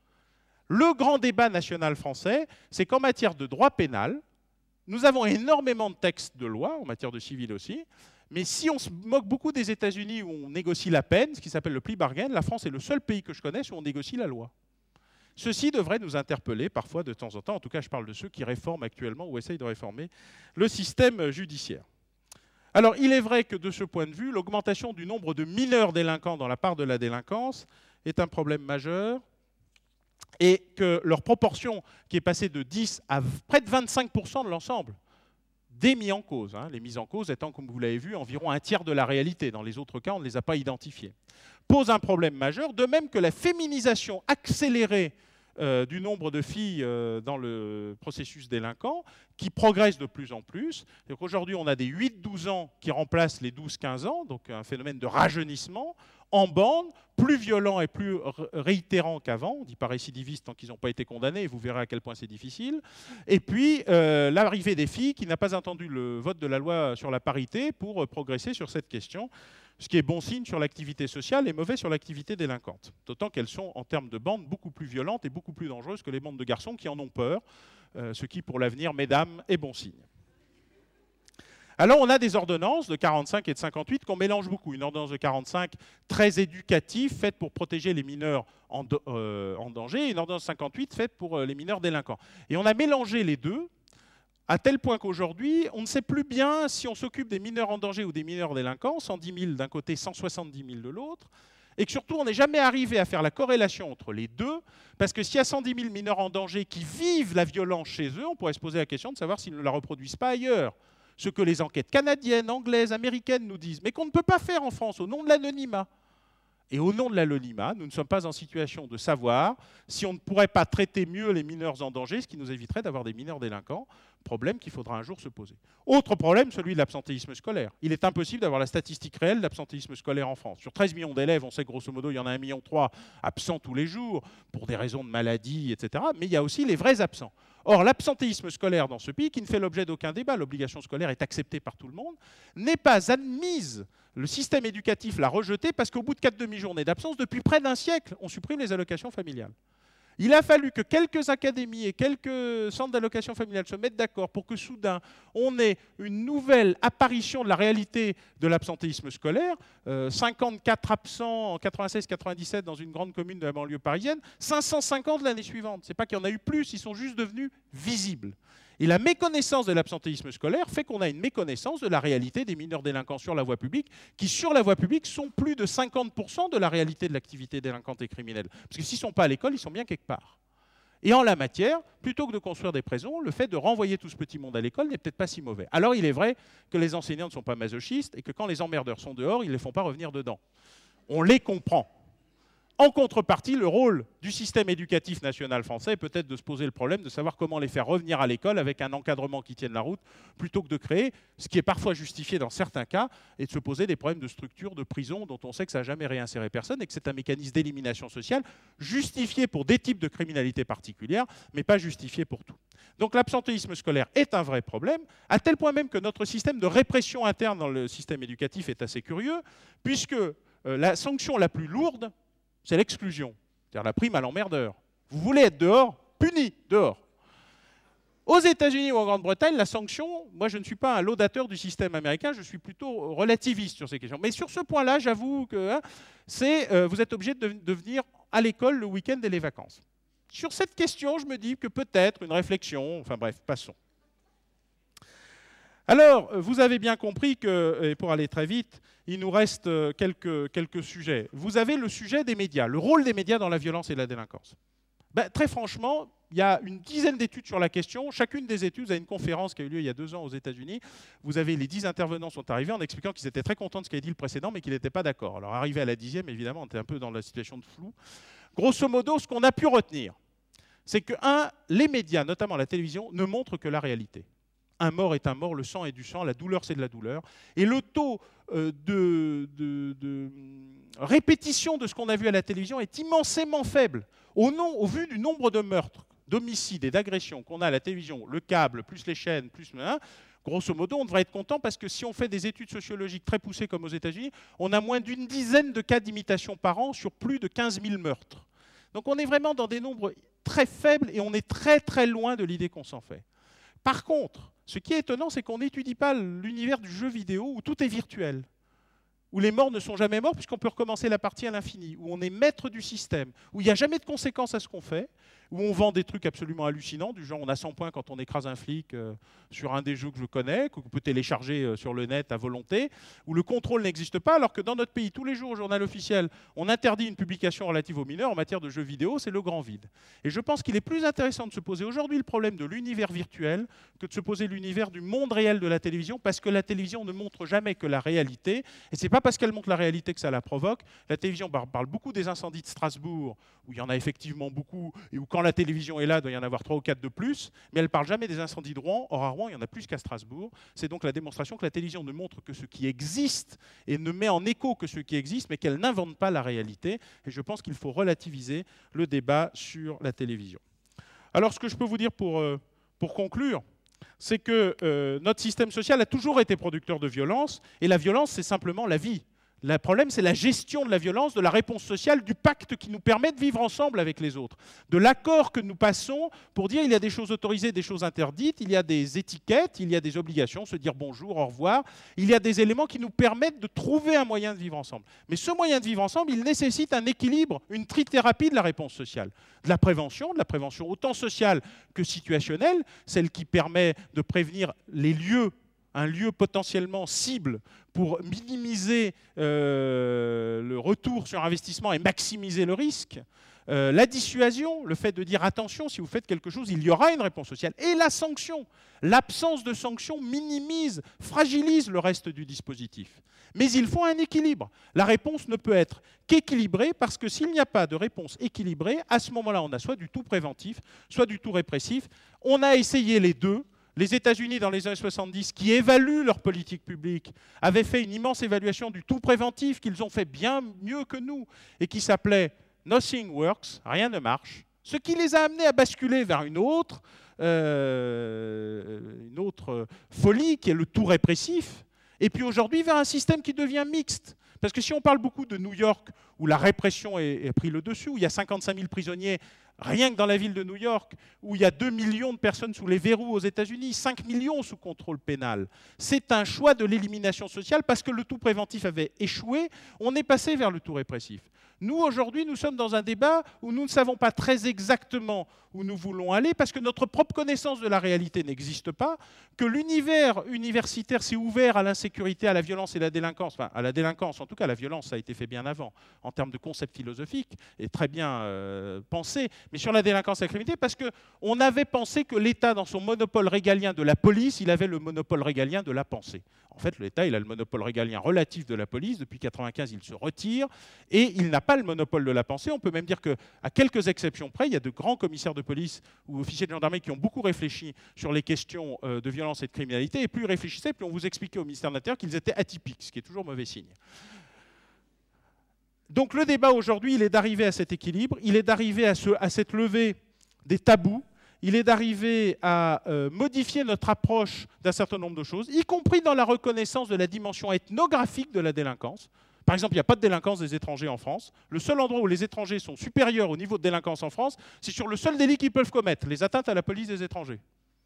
Le grand débat national français, c'est qu'en matière de droit pénal, nous avons énormément de textes de loi, en matière de civil aussi, mais si on se moque beaucoup des États-Unis où on négocie la peine, ce qui s'appelle le plea bargain, la France est le seul pays que je connaisse où on négocie la loi. Ceci devrait nous interpeller parfois de temps en temps, en tout cas je parle de ceux qui réforment actuellement ou essayent de réformer le système judiciaire. Alors il est vrai que de ce point de vue, l'augmentation du nombre de mineurs délinquants dans la part de la délinquance est un problème majeur, et que leur proportion qui est passée de dix à près de vingt-cinq pour cent de l'ensemble des mis en cause, hein, les mises en cause étant, comme vous l'avez vu, environ un tiers de la réalité. Dans les autres cas, on ne les a pas identifiés. Pose un problème majeur, de même que la féminisation accélérée euh, du nombre de filles euh, dans le processus délinquant, qui progresse de plus en plus. Aujourd'hui, on a des huit douze ans qui remplacent les douze quinze ans, donc un phénomène de rajeunissement, en bande, plus violent et plus réitérant qu'avant. On dit pas récidiviste tant qu'ils n'ont pas été condamnés, et vous verrez à quel point c'est difficile. Et puis, euh, l'arrivée des filles qui n'a pas attendu le vote de la loi sur la parité pour progresser sur cette question, ce qui est bon signe sur l'activité sociale et mauvais sur l'activité délinquante. D'autant qu'elles sont, en termes de bandes, beaucoup plus violentes et beaucoup plus dangereuses que les bandes de garçons qui en ont peur, euh, ce qui, pour l'avenir, mesdames, est bon signe. Alors, on a des ordonnances de quarante-cinq et de cinquante-huit qu'on mélange beaucoup. Une ordonnance de quarante-cinq très éducative, faite pour protéger les mineurs en, euh, en danger, et une ordonnance de cinquante-huit faite pour euh, les mineurs délinquants. Et on a mélangé les deux, à tel point qu'aujourd'hui, on ne sait plus bien si on s'occupe des mineurs en danger ou des mineurs délinquants, cent dix mille d'un côté, cent soixante-dix mille de l'autre, et que surtout on n'est jamais arrivé à faire la corrélation entre les deux, parce que s'il y a cent dix mille mineurs en danger qui vivent la violence chez eux, on pourrait se poser la question de savoir s'ils ne la reproduisent pas ailleurs. Ce que les enquêtes canadiennes, anglaises, américaines nous disent, mais qu'on ne peut pas faire en France au nom de l'anonymat. Et au nom de l'anonymat, nous ne sommes pas en situation de savoir si on ne pourrait pas traiter mieux les mineurs en danger, ce qui nous éviterait d'avoir des mineurs délinquants, problème qu'il faudra un jour se poser. Autre problème, celui de l'absentéisme scolaire. Il est impossible d'avoir la statistique réelle d'absentéisme scolaire en France. Sur treize millions d'élèves, on sait que grosso modo, il y en a un virgule trois million absents tous les jours, pour des raisons de maladie, et cetera. Mais il y a aussi les vrais absents. Or, l'absentéisme scolaire dans ce pays, qui ne fait l'objet d'aucun débat, l'obligation scolaire est acceptée par tout le monde, n'est pas admise. Le système éducatif l'a rejeté parce qu'au bout de quatre demi-journées d'absence, depuis près d'un siècle, on supprime les allocations familiales. Il a fallu que quelques académies et quelques centres d'allocation familiale se mettent d'accord pour que soudain, on ait une nouvelle apparition de la réalité de l'absentéisme scolaire. Euh, cinquante-quatre absents en quatre-vingt-seize quatre-vingt-dix-sept dans une grande commune de la banlieue parisienne, cinq cent cinquante l'année suivante. Ce n'est pas qu'il y en a eu plus, ils sont juste devenus visibles. Et la méconnaissance de l'absentéisme scolaire fait qu'on a une méconnaissance de la réalité des mineurs délinquants sur la voie publique, qui sur la voie publique sont plus de cinquante pour cent de la réalité de l'activité délinquante et criminelle. Parce que s'ils ne sont pas à l'école, ils sont bien quelque part. Et en la matière, plutôt que de construire des prisons, le fait de renvoyer tout ce petit monde à l'école n'est peut-être pas si mauvais. Alors il est vrai que les enseignants ne sont pas masochistes et que quand les emmerdeurs sont dehors, ils ne les font pas revenir dedans. On les comprend. En contrepartie, le rôle du système éducatif national français est peut-être de se poser le problème de savoir comment les faire revenir à l'école avec un encadrement qui tienne la route, plutôt que de créer, ce qui est parfois justifié dans certains cas, et de se poser des problèmes de structure, de prison, dont on sait que ça n'a jamais réinséré personne, et que c'est un mécanisme d'élimination sociale justifié pour des types de criminalité particulières, mais pas justifié pour tout. Donc l'absentéisme scolaire est un vrai problème, à tel point même que notre système de répression interne dans le système éducatif est assez curieux, puisque euh, la sanction la plus lourde, c'est l'exclusion, c'est-à-dire la prime à l'emmerdeur. Vous voulez être dehors, puni, dehors. Aux États-Unis ou en Grande-Bretagne, la sanction, moi je ne suis pas un laudateur du système américain, je suis plutôt relativiste sur ces questions. Mais sur ce point-là, j'avoue que hein, c'est, euh, vous êtes obligé de, de venir à l'école le week-end et les vacances. Sur cette question, je me dis que peut-être une réflexion, enfin bref, passons. Alors, vous avez bien compris que, et pour aller très vite, il nous reste quelques, quelques sujets. Vous avez le sujet des médias, le rôle des médias dans la violence et la délinquance. Ben, très franchement, il y a une dizaine d'études sur la question. Chacune des études, vous avez une conférence qui a eu lieu il y a deux ans aux États-Unis. Vous avez les dix intervenants sont arrivés en expliquant qu'ils étaient très contents de ce qu'avait dit le précédent, mais qu'ils n'étaient pas d'accord. Alors, arrivé à la dixième, évidemment, on était un peu dans la situation de flou. Grosso modo, ce qu'on a pu retenir, c'est que, un, les médias, notamment la télévision, ne montrent que la réalité. Un mort est un mort, le sang est du sang, la douleur c'est de la douleur. Et le taux euh, de, de, de répétition de ce qu'on a vu à la télévision est immensément faible. Au, nom, au vu du nombre de meurtres, d'homicides et d'agressions qu'on a à la télévision, le câble, plus les chaînes, plus... Hein, grosso modo, on devrait être content parce que si on fait des études sociologiques très poussées comme aux États-Unis, on a moins d'une dizaine de cas d'imitation par an sur plus de quinze mille meurtres. Donc on est vraiment dans des nombres très faibles et on est très très loin de l'idée qu'on s'en fait. Par contre, ce qui est étonnant, c'est qu'on n'étudie pas l'univers du jeu vidéo où tout est virtuel, où les morts ne sont jamais morts puisqu'on peut recommencer la partie à l'infini, où on est maître du système, où il n'y a jamais de conséquences à ce qu'on fait, où on vend des trucs absolument hallucinants, du genre on a cent points quand on écrase un flic euh, sur un des jeux que je connais, qu'on peut télécharger euh, sur le net à volonté, où le contrôle n'existe pas, alors que dans notre pays, tous les jours au journal officiel, on interdit une publication relative aux mineurs en matière de jeux vidéo, c'est le grand vide. Et je pense qu'il est plus intéressant de se poser aujourd'hui le problème de l'univers virtuel que de se poser l'univers du monde réel de la télévision, parce que la télévision ne montre jamais que la réalité, et c'est pas parce qu'elle montre la réalité que ça la provoque. La télévision parle beaucoup des incendies de Strasbourg, où il y en a effectivement beaucoup, et où quand la télévision est là, il doit y en avoir trois ou quatre de plus, mais elle ne parle jamais des incendies de Rouen. Or, à Rouen, il y en a plus qu'à Strasbourg. C'est donc la démonstration que la télévision ne montre que ce qui existe et ne met en écho que ce qui existe, mais qu'elle n'invente pas la réalité. Et je pense qu'il faut relativiser le débat sur la télévision. Alors, ce que je peux vous dire pour, euh, pour conclure, c'est que euh, notre système social a toujours été producteur de violence, et la violence, c'est simplement la vie. Le problème, c'est la gestion de la violence, de la réponse sociale, du pacte qui nous permet de vivre ensemble avec les autres, de l'accord que nous passons pour dire il y a des choses autorisées, des choses interdites, il y a des étiquettes, il y a des obligations, se dire bonjour, au revoir, il y a des éléments qui nous permettent de trouver un moyen de vivre ensemble. Mais ce moyen de vivre ensemble, il nécessite un équilibre, une trithérapie de la réponse sociale, de la prévention, de la prévention autant sociale que situationnelle, celle qui permet de prévenir les lieux, un lieu potentiellement cible pour minimiser euh, le retour sur investissement et maximiser le risque. Euh, la dissuasion, le fait de dire attention, si vous faites quelque chose, il y aura une réponse sociale. Et la sanction. L'absence de sanction minimise, fragilise le reste du dispositif. Mais il faut un équilibre. La réponse ne peut être qu'équilibrée parce que s'il n'y a pas de réponse équilibrée, à ce moment-là, on a soit du tout préventif, soit du tout répressif. On a essayé les deux. Les États-Unis, dans les années soixante-dix, qui évaluent leur politique publique, avaient fait une immense évaluation du tout préventif qu'ils ont fait bien mieux que nous et qui s'appelait Nothing works, rien ne marche, ce qui les a amenés à basculer vers une autre, euh, une autre folie qui est le tout répressif, et puis aujourd'hui vers un système qui devient mixte. Parce que si on parle beaucoup de New York, où la répression a pris le dessus, où il y a cinquante-cinq mille prisonniers, rien que dans la ville de New York, où il y a deux millions de personnes sous les verrous aux États-Unis, cinq millions sous contrôle pénal, c'est un choix de l'élimination sociale parce que le tout préventif avait échoué, on est passé vers le tout répressif. Nous, aujourd'hui, nous sommes dans un débat où nous ne savons pas très exactement où nous voulons aller parce que notre propre connaissance de la réalité n'existe pas, que l'univers universitaire s'est ouvert à l'insécurité, à la violence et à la délinquance, enfin à la délinquance, en tout cas la violence, ça a été fait bien avant, en termes de concepts philosophiques, et très bien euh, pensé, mais sur la délinquance et la criminalité, parce qu'on avait pensé que l'État, dans son monopole régalien de la police, il avait le monopole régalien de la pensée. En fait, l'État, il a le monopole régalien relatif de la police. Depuis mille neuf cent quatre-vingt-quinze, il se retire et il n'a pas le monopole de la pensée. On peut même dire qu'à quelques exceptions près, il y a de grands commissaires de police ou officiers de gendarmerie qui ont beaucoup réfléchi sur les questions de violence et de criminalité. Et plus ils réfléchissaient, plus on vous expliquait au ministère de l'Intérieur qu'ils étaient atypiques, ce qui est toujours mauvais signe. Donc le débat aujourd'hui, il est d'arriver à cet équilibre, il est d'arriver à, ce, à cette levée des tabous, il est d'arriver à euh, modifier notre approche d'un certain nombre de choses, y compris dans la reconnaissance de la dimension ethnographique de la délinquance. Par exemple, il n'y a pas de délinquance des étrangers en France. Le seul endroit où les étrangers sont supérieurs au niveau de délinquance en France, c'est sur le seul délit qu'ils peuvent commettre, les atteintes à la police des étrangers.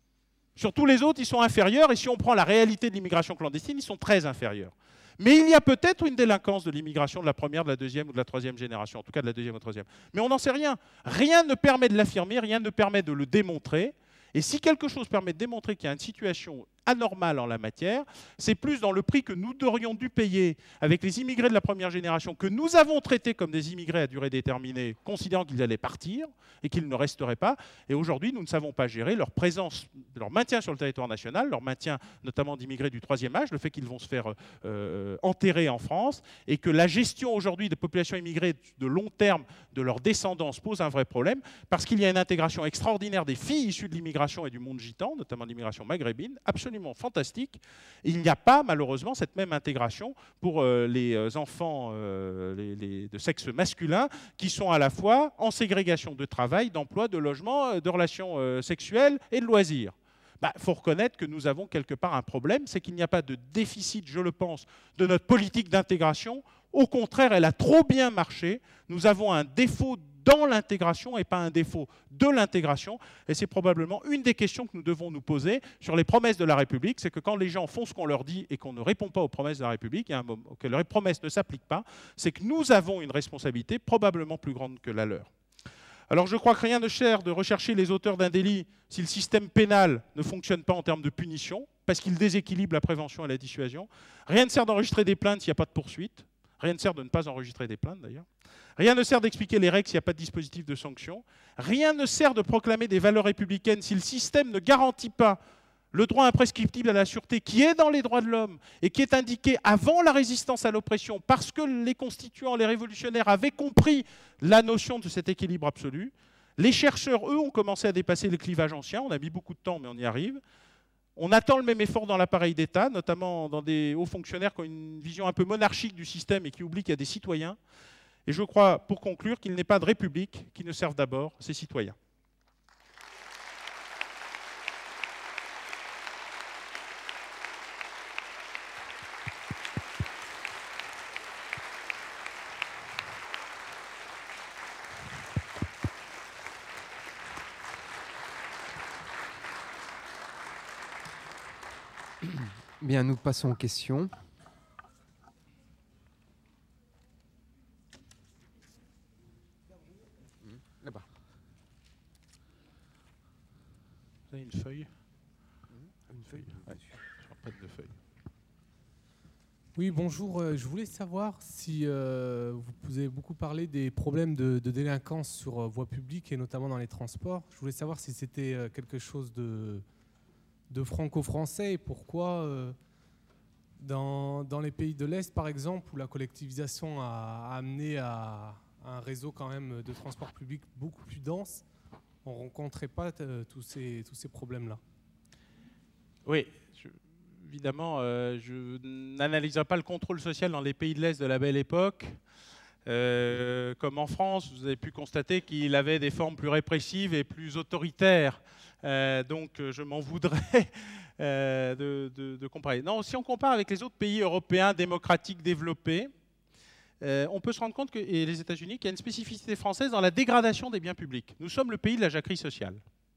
Sur tous les autres, ils sont inférieurs, et si on prend la réalité de l'immigration clandestine, ils sont très inférieurs. Mais il y a peut-être une délinquance de l'immigration de la première, de la deuxième ou de la troisième génération, en tout cas de la deuxième ou troisième. Mais on n'en sait rien. Rien ne permet de l'affirmer, rien ne permet de le démontrer. Et si quelque chose permet de démontrer qu'il y a une situation anormale en la matière, c'est plus dans le prix que nous aurions dû payer avec les immigrés de la première génération, que nous avons traités comme des immigrés à durée déterminée, considérant qu'ils allaient partir et qu'ils ne resteraient pas. Et aujourd'hui, nous ne savons pas gérer leur présence, leur maintien sur le territoire national, leur maintien notamment d'immigrés du troisième âge, le fait qu'ils vont se faire euh, enterrer en France, et que la gestion aujourd'hui des populations immigrées de long terme de leur descendance pose un vrai problème, parce qu'il y a une intégration extraordinaire des filles issues de l'immigration et du monde gitan, notamment de l'immigration maghrébine, absolument fantastique. Il n'y a pas, malheureusement, cette même intégration pour euh, les enfants euh, les, les, de sexe masculin qui sont à la fois en ségrégation de travail, d'emploi, de logement, de relations euh, sexuelles et de loisirs. Bah, faut reconnaître que nous avons quelque part un problème, c'est qu'il n'y a pas de déficit, je le pense, de notre politique d'intégration. Au contraire, elle a trop bien marché. Nous avons un défaut dans l'intégration et pas un défaut de l'intégration. Et c'est probablement une des questions que nous devons nous poser sur les promesses de la République. C'est que quand les gens font ce qu'on leur dit et qu'on ne répond pas aux promesses de la République, il y a un moment que les promesses ne s'appliquent pas, c'est que nous avons une responsabilité probablement plus grande que la leur. Alors je crois que rien ne sert de rechercher les auteurs d'un délit si le système pénal ne fonctionne pas en termes de punition, parce qu'il déséquilibre la prévention et la dissuasion. Rien ne sert d'enregistrer des plaintes s'il n'y a pas de poursuite. Rien ne sert de ne pas enregistrer des plaintes, d'ailleurs. Rien ne sert d'expliquer les règles s'il n'y a pas de dispositif de sanction. Rien ne sert de proclamer des valeurs républicaines si le système ne garantit pas le droit imprescriptible à la sûreté qui est dans les droits de l'homme et qui est indiqué avant la résistance à l'oppression parce que les constituants, les révolutionnaires avaient compris la notion de cet équilibre absolu. Les chercheurs, eux, ont commencé à dépasser le clivage ancien. On a mis beaucoup de temps, mais on y arrive. On attend le même effort dans l'appareil d'État, notamment dans des hauts fonctionnaires qui ont une vision un peu monarchique du système et qui oublient qu'il y a des citoyens. Et je crois, pour conclure, qu'il n'est pas de république qui ne serve d'abord ses citoyens. Bien, nous passons aux questions. Là-bas. Vous avez une feuille ? Une feuille ? Ouais, je ne pas de feuille. Oui, bonjour. Euh, Je voulais savoir si euh, vous avez beaucoup parlé des problèmes de, de délinquance sur euh, voie publique et notamment dans les transports. Je voulais savoir si c'était euh, quelque chose de, de franco-français et pourquoi euh, dans, dans les pays de l'Est, par exemple, où la collectivisation a, a amené à, à un réseau quand même de transport public beaucoup plus dense, on ne rencontrait pas euh, tous ces, tous ces problèmes-là. Oui. Je... Évidemment, euh, je n'analyserai pas le contrôle social dans les pays de l'Est de la Belle Époque. Euh, comme en France, vous avez pu constater qu'il avait des formes plus répressives et plus autoritaires. Euh, donc, je m'en voudrais euh, de, de, de comparer. Non, si on compare avec les autres pays européens démocratiques développés, euh, on peut se rendre compte, que, et les États-Unis, qu'il y a une spécificité française dans la dégradation des biens publics. Nous sommes le pays de la jacquerie sociale.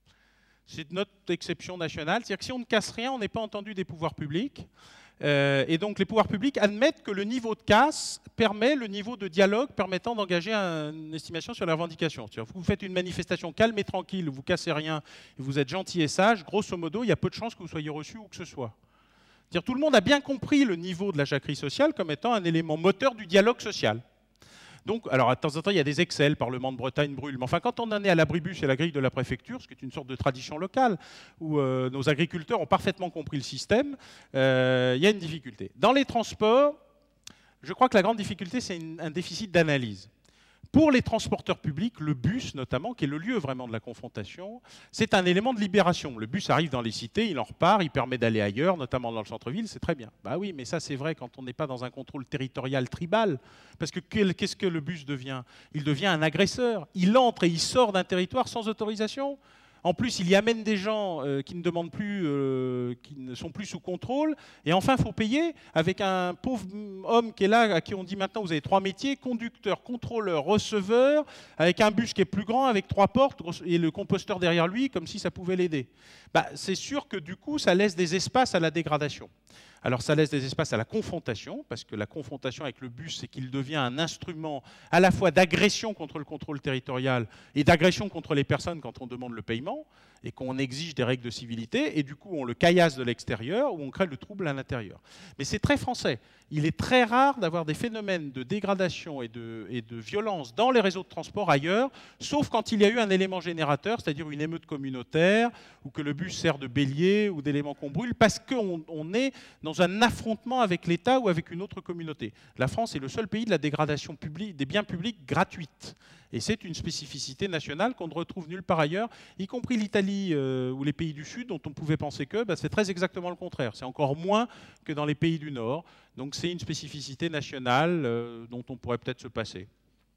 C'est notre exception nationale. C'est-à-dire que si on ne casse rien, on n'est pas entendu des pouvoirs publics. Euh, et donc les pouvoirs publics admettent que le niveau de casse permet le niveau de dialogue permettant d'engager un, une estimation sur les revendications. C'est-à-dire que vous faites une manifestation calme et tranquille, vous ne cassez rien, et vous êtes gentil et sage, grosso modo, il y a peu de chances que vous soyez reçu ou que ce soit. C'est-à-dire tout le monde a bien compris le niveau de la jacquerie sociale comme étant un élément moteur du dialogue social. Donc, alors, de temps en temps, il y a des excès, le Parlement de Bretagne brûle. Mais enfin, quand on en est à l'abribus et à la grille de la préfecture, ce qui est une sorte de tradition locale, où euh, nos agriculteurs ont parfaitement compris le système, euh, il y a une difficulté. Dans les transports, je crois que la grande difficulté, c'est une, un déficit d'analyse. Pour les transporteurs publics, le bus notamment, qui est le lieu vraiment de la confrontation, c'est un élément de libération. Le bus arrive dans les cités, il en repart, il permet d'aller ailleurs, notamment dans le centre-ville, c'est très bien. Bah oui, mais ça c'est vrai quand on n'est pas dans un contrôle territorial tribal. Parce que qu'est-ce que le bus devient? Il devient un agresseur. Il entre et il sort d'un territoire sans autorisation. En plus, il y amène des gens euh, qui ne demandent plus, euh, qui ne sont plus sous contrôle. Et enfin, il faut payer avec un pauvre homme qui est là, à qui on dit maintenant, vous avez trois métiers, conducteur, contrôleur, receveur, avec un bus qui est plus grand, avec trois portes, et le composteur derrière lui, comme si ça pouvait l'aider. Bah, c'est sûr que du coup, ça laisse des espaces à la dégradation. Alors ça laisse des espaces à la confrontation, parce que la confrontation avec le bus, c'est qu'il devient un instrument à la fois d'agression contre le contrôle territorial et d'agression contre les personnes quand on demande le paiement et qu'on exige des règles de civilité, et du coup on le caillasse de l'extérieur ou on crée le trouble à l'intérieur. Mais c'est très français. Il est très rare d'avoir des phénomènes de dégradation et de, et de violence dans les réseaux de transport ailleurs, sauf quand il y a eu un élément générateur, c'est-à-dire une émeute communautaire, ou que le bus sert de bélier ou d'élément qu'on brûle, parce qu'on on est dans un affrontement avec l'État ou avec une autre communauté. La France est le seul pays de la dégradation publique, des biens publics gratuite. Et c'est une spécificité nationale qu'on ne retrouve nulle part ailleurs, y compris l'Italie euh, ou les pays du Sud, dont on pouvait penser que bah, c'est très exactement le contraire. C'est encore moins que dans les pays du Nord. Donc c'est une spécificité nationale euh, dont on pourrait peut-être se passer.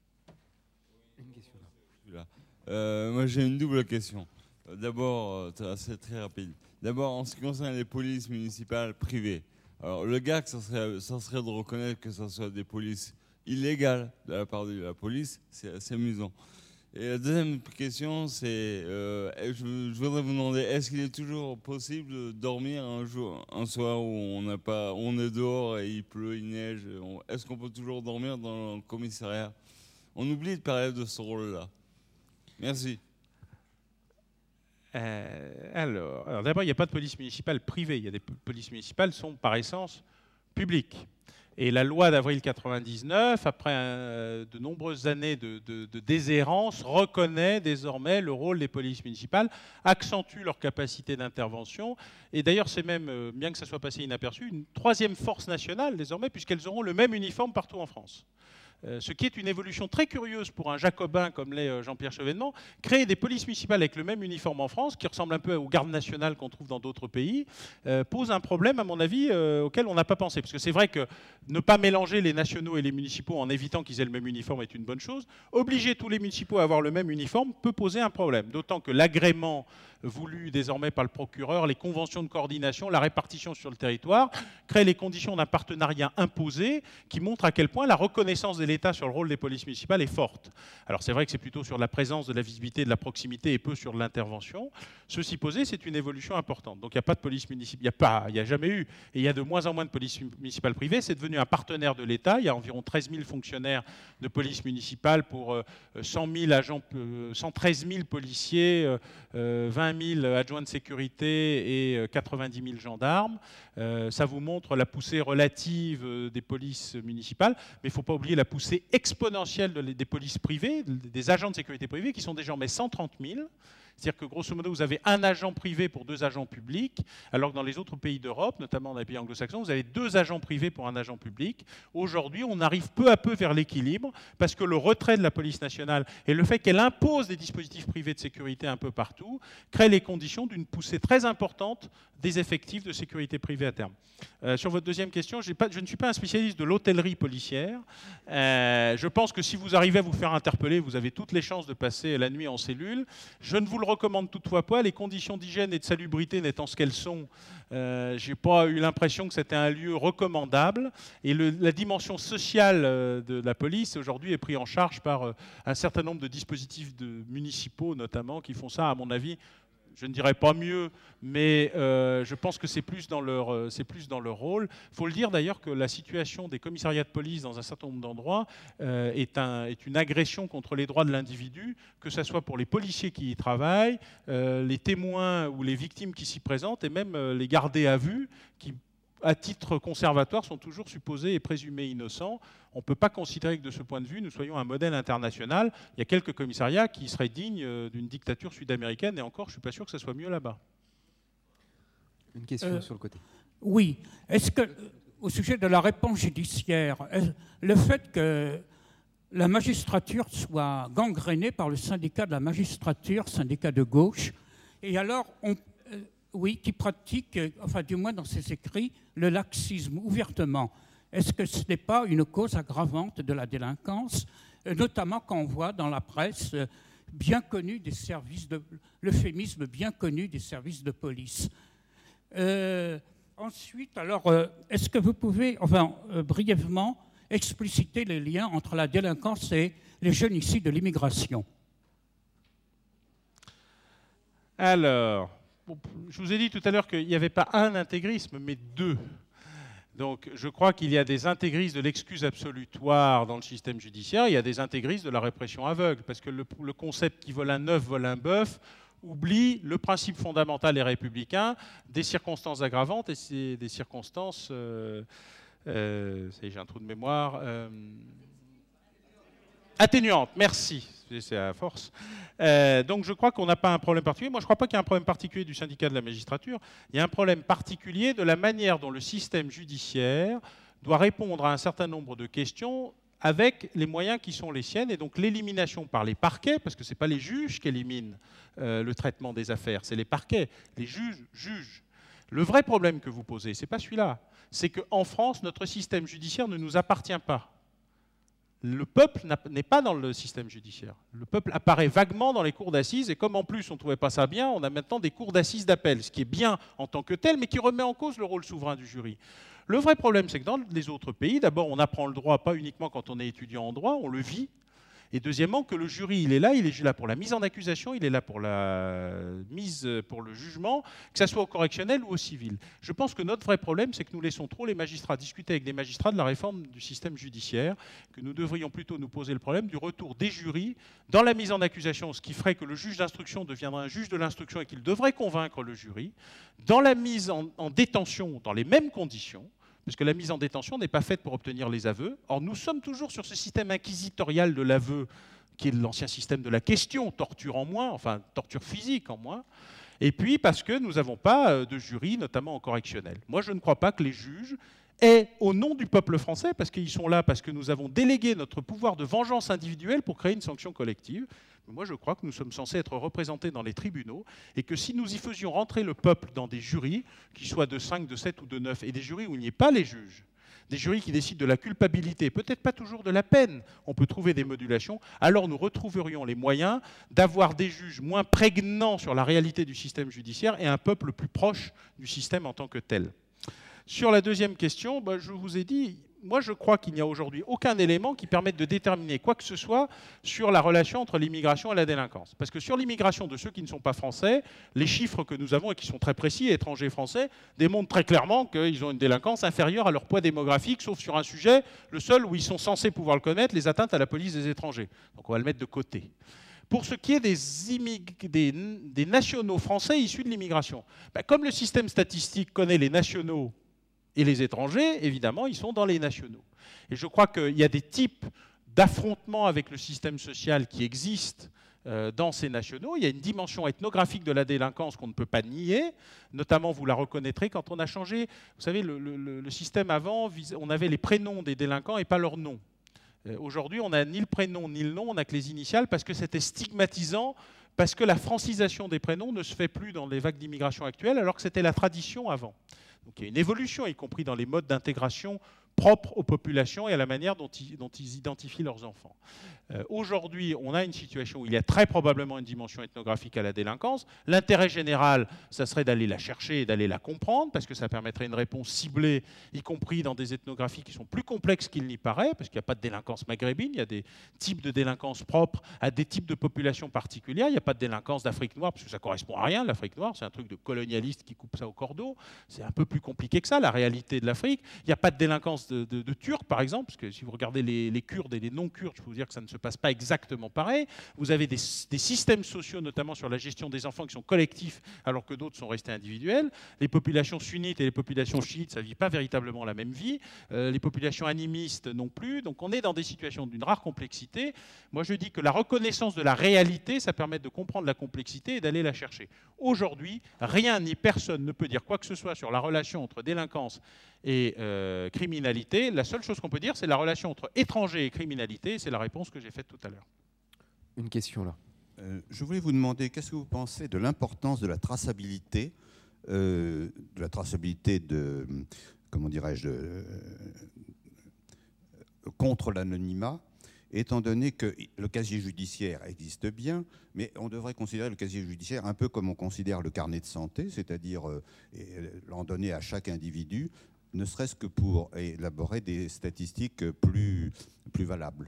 Une question là. Euh, moi j'ai une double question. D'abord, c'est très rapide. D'abord, en ce qui concerne les polices municipales privées, alors le gag, ça serait, ça serait de reconnaître que ce soit des polices illégales de la part de la police, c'est assez amusant. Et la deuxième question, c'est, euh, je, je voudrais vous demander, est-ce qu'il est toujours possible de dormir un jour, un soir où on n'a pas, on est dehors et il pleut, il neige, est-ce qu'on peut toujours dormir dans le commissariat? On oublie de parler de ce rôle-là. Merci. Euh, alors, alors d'abord, il n'y a pas de police municipale privée. Il y a des polices municipales qui sont par essence publiques. Et la loi d'avril quatre-vingt-dix-neuf, après euh, de nombreuses années de, de, de déshérence, reconnaît désormais le rôle des polices municipales, accentue leur capacité d'intervention. Et d'ailleurs, c'est même, euh, bien que ça soit passé inaperçu, une troisième force nationale désormais, puisqu'elles auront le même uniforme partout en France. Euh, ce qui est une évolution très curieuse pour un jacobin comme l'est euh, Jean-Pierre Chevènement. Créer des polices municipales avec le même uniforme en France, qui ressemble un peu aux gardes nationales qu'on trouve dans d'autres pays, euh, pose un problème, à mon avis, euh, auquel on n'a pas pensé. Parce que c'est vrai que ne pas mélanger les nationaux et les municipaux en évitant qu'ils aient le même uniforme est une bonne chose. Obliger tous les municipaux à avoir le même uniforme peut poser un problème. D'autant que l'agrément voulu désormais par le procureur, les conventions de coordination, la répartition sur le territoire, créent les conditions d'un partenariat imposé qui montre à quel point la reconnaissance des l'État sur le rôle des polices municipales est forte. Alors c'est vrai que c'est plutôt sur la présence, de la visibilité, de la proximité et peu sur l'intervention. Ceci posé, c'est une évolution importante. Donc il n'y a pas de police municipale, il n'y a pas, il n'y a jamais eu, et il y a de moins en moins de police municipale privée. C'est devenu un partenaire de l'État. Il y a environ treize mille fonctionnaires de police municipale pour euh, cent mille agents, euh, cent treize mille policiers, euh, vingt mille adjoints de sécurité et quatre-vingt-dix mille gendarmes. Euh, ça vous montre la poussée relative des polices municipales, mais il ne faut pas oublier la poussée exponentielle de, des polices privées, des agents de sécurité privés, qui sont désormais cent trente mille. C'est-à-dire que grosso modo, vous avez un agent privé pour deux agents publics, alors que dans les autres pays d'Europe, notamment dans les pays anglo-saxons, vous avez deux agents privés pour un agent public. Aujourd'hui, on arrive peu à peu vers l'équilibre, parce que le retrait de la police nationale et le fait qu'elle impose des dispositifs privés de sécurité un peu partout créent les conditions d'une poussée très importante des effectifs de sécurité privée à terme. Euh, sur votre deuxième question, pas, je ne suis pas un spécialiste de l'hôtellerie policière. Euh, je pense que si vous arrivez à vous faire interpeller, vous avez toutes les chances de passer la nuit en cellule. Je ne vous le recommande toutefois pas. Les conditions d'hygiène et de salubrité n'étant ce qu'elles sont, euh, je n'ai pas eu l'impression que c'était un lieu recommandable. Et le, la dimension sociale de la police, aujourd'hui, est prise en charge par euh, un certain nombre de dispositifs de, municipaux, notamment, qui font ça, à mon avis, je ne dirais pas mieux, mais euh, je pense que c'est plus dans leur, euh, c'est plus dans leur rôle. Il faut le dire d'ailleurs que la situation des commissariats de police dans un certain nombre d'endroits euh, est, un, est une agression contre les droits de l'individu, que ce soit pour les policiers qui y travaillent, euh, les témoins ou les victimes qui s'y présentent, et même euh, les gardés à vue qui, à titre conservatoire, sont toujours supposés et présumés innocents. On ne peut pas considérer que de ce point de vue, nous soyons un modèle international. Il y a quelques commissariats qui seraient dignes d'une dictature sud-américaine, et encore, je ne suis pas sûr que ça soit mieux là-bas. Une question euh, sur le côté. Oui. Est-ce que, au sujet de la réponse judiciaire, le fait que la magistrature soit gangrénée par le syndicat de la magistrature, syndicat de gauche, et alors, on, euh, oui, qui pratique, enfin du moins dans ses écrits, le laxisme ouvertement. Est-ce que ce n'est pas une cause aggravante de la délinquance, notamment quand on voit dans la presse bien connu des services de l'euphémisme bien connu des services de police. Euh, ensuite, alors, euh, est-ce que vous pouvez, enfin, euh, brièvement, expliciter les liens entre la délinquance et les jeunes issus de l'immigration? Alors, je vous ai dit tout à l'heure qu'il n'y avait pas un intégrisme, mais deux. Donc, je crois qu'il y a des intégristes de l'excuse absolutoire dans le système judiciaire, il y a des intégristes de la répression aveugle, parce que le, le concept qui vole un œuf, vole un bœuf, oublie le principe fondamental et républicain des circonstances aggravantes et des circonstances... Euh, euh, ça y est, j'ai un trou de mémoire... Euh, atténuante, merci, c'est à force. Euh, donc je crois qu'on n'a pas un problème particulier. Moi, je ne crois pas qu'il y ait un problème particulier du syndicat de la magistrature. Il y a un problème particulier de la manière dont le système judiciaire doit répondre à un certain nombre de questions avec les moyens qui sont les siennes, et donc l'élimination par les parquets, parce que ce n'est pas les juges qui éliminent euh, le traitement des affaires, c'est les parquets. Les juges jugent. Le vrai problème que vous posez, ce n'est pas celui-là. C'est qu'en France, notre système judiciaire ne nous appartient pas. Le peuple n'est pas dans le système judiciaire. Le peuple apparaît vaguement dans les cours d'assises, et comme en plus on ne trouvait pas ça bien, on a maintenant des cours d'assises d'appel, ce qui est bien en tant que tel, mais qui remet en cause le rôle souverain du jury. Le vrai problème, c'est que dans les autres pays, d'abord, on apprend le droit pas uniquement quand on est étudiant en droit, on le vit. Et deuxièmement, que le jury, il est là, il est là pour la mise en accusation, il est là pour la mise, pour le jugement, que ce soit au correctionnel ou au civil. Je pense que notre vrai problème, c'est que nous laissons trop les magistrats discuter avec des magistrats de la réforme du système judiciaire, que nous devrions plutôt nous poser le problème du retour des jurys dans la mise en accusation, ce qui ferait que le juge d'instruction deviendrait un juge de l'instruction et qu'il devrait convaincre le jury, dans la mise en, en détention, dans les mêmes conditions, parce que la mise en détention n'est pas faite pour obtenir les aveux. Or, nous sommes toujours sur ce système inquisitorial de l'aveu, qui est l'ancien système de la question, torture en moins, enfin torture physique en moins, et puis parce que nous n'avons pas de jury, notamment en correctionnel. Moi, je ne crois pas que les juges aient, au nom du peuple français, parce qu'ils sont là, parce que nous avons délégué notre pouvoir de vengeance individuelle pour créer une sanction collective. Moi, je crois que nous sommes censés être représentés dans les tribunaux, et que si nous y faisions rentrer le peuple dans des jurys, qui soient de cinq, de sept ou de neuf, et des jurys où il n'y ait pas les juges, des jurys qui décident de la culpabilité, peut-être pas toujours de la peine, on peut trouver des modulations, alors nous retrouverions les moyens d'avoir des juges moins prégnants sur la réalité du système judiciaire et un peuple plus proche du système en tant que tel. Sur la deuxième question, bah, je vous ai dit, moi je crois qu'il n'y a aujourd'hui aucun élément qui permette de déterminer quoi que ce soit sur la relation entre l'immigration et la délinquance. Parce que sur l'immigration de ceux qui ne sont pas français, les chiffres que nous avons et qui sont très précis, étrangers français, démontrent très clairement qu'ils ont une délinquance inférieure à leur poids démographique, sauf sur un sujet, le seul où ils sont censés pouvoir le connaître, les atteintes à la police des étrangers. Donc on va le mettre de côté. Pour ce qui est des, des, des nationaux français issus de l'immigration, ben, comme le système statistique connaît les nationaux et les étrangers, évidemment, ils sont dans les nationaux. Et je crois qu'il y a des types d'affrontements avec le système social qui existent euh, dans ces nationaux. Il y a une dimension ethnographique de la délinquance qu'on ne peut pas nier. Notamment, vous la reconnaîtrez, quand on a changé, vous savez, le, le, le système avant, on avait les prénoms des délinquants et pas leurs noms. Euh, Aujourd'hui, on n'a ni le prénom ni le nom, on n'a que les initiales parce que c'était stigmatisant, parce que la francisation des prénoms ne se fait plus dans les vagues d'immigration actuelles, alors que c'était la tradition avant. Donc il y a une évolution, y compris dans les modes d'intégration propres aux populations et à la manière dont ils, dont ils identifient leurs enfants. Euh, Aujourd'hui, on a une situation où il y a très probablement une dimension ethnographique à la délinquance. L'intérêt général, ça serait d'aller la chercher et d'aller la comprendre, parce que ça permettrait une réponse ciblée, y compris dans des ethnographies qui sont plus complexes qu'il n'y paraît, parce qu'il n'y a pas de délinquance maghrébine, il y a des types de délinquance propres à des types de populations particulières. Il n'y a pas de délinquance d'Afrique noire, parce que ça ne correspond à rien. L'Afrique noire, c'est un truc de colonialiste qui coupe ça au cordeau. C'est un peu plus compliqué que ça, la réalité de l'Afrique. Il n'y a pas de délinquance de, de, de Turcs, par exemple, parce que si vous regardez les, les Kurdes et les non-Kurdes, je peux vous dire que ça ne se passe pas exactement pareil. Vous avez des, des systèmes sociaux, notamment sur la gestion des enfants, qui sont collectifs, alors que d'autres sont restés individuels. Les populations sunnites et les populations chiites, ça ne vit pas véritablement la même vie. Euh, les populations animistes non plus. Donc on est dans des situations d'une rare complexité. Moi, je dis que la reconnaissance de la réalité, ça permet de comprendre la complexité et d'aller la chercher. Aujourd'hui, rien ni personne ne peut dire quoi que ce soit sur la relation entre délinquance et euh, criminalité. La seule chose qu'on peut dire, c'est la relation entre étrangers et criminalité. C'est la réponse que j'ai faite tout à l'heure. Une question là. Euh, je voulais vous demander, qu'est-ce que vous pensez de l'importance de la traçabilité, euh, de la traçabilité de, comment dirais-je, de, euh, contre l'anonymat, étant donné que le casier judiciaire existe bien, mais on devrait considérer le casier judiciaire un peu comme on considère le carnet de santé, c'est-à-dire euh, l'en donner à chaque individu, ne serait-ce que pour élaborer des statistiques plus, plus valables.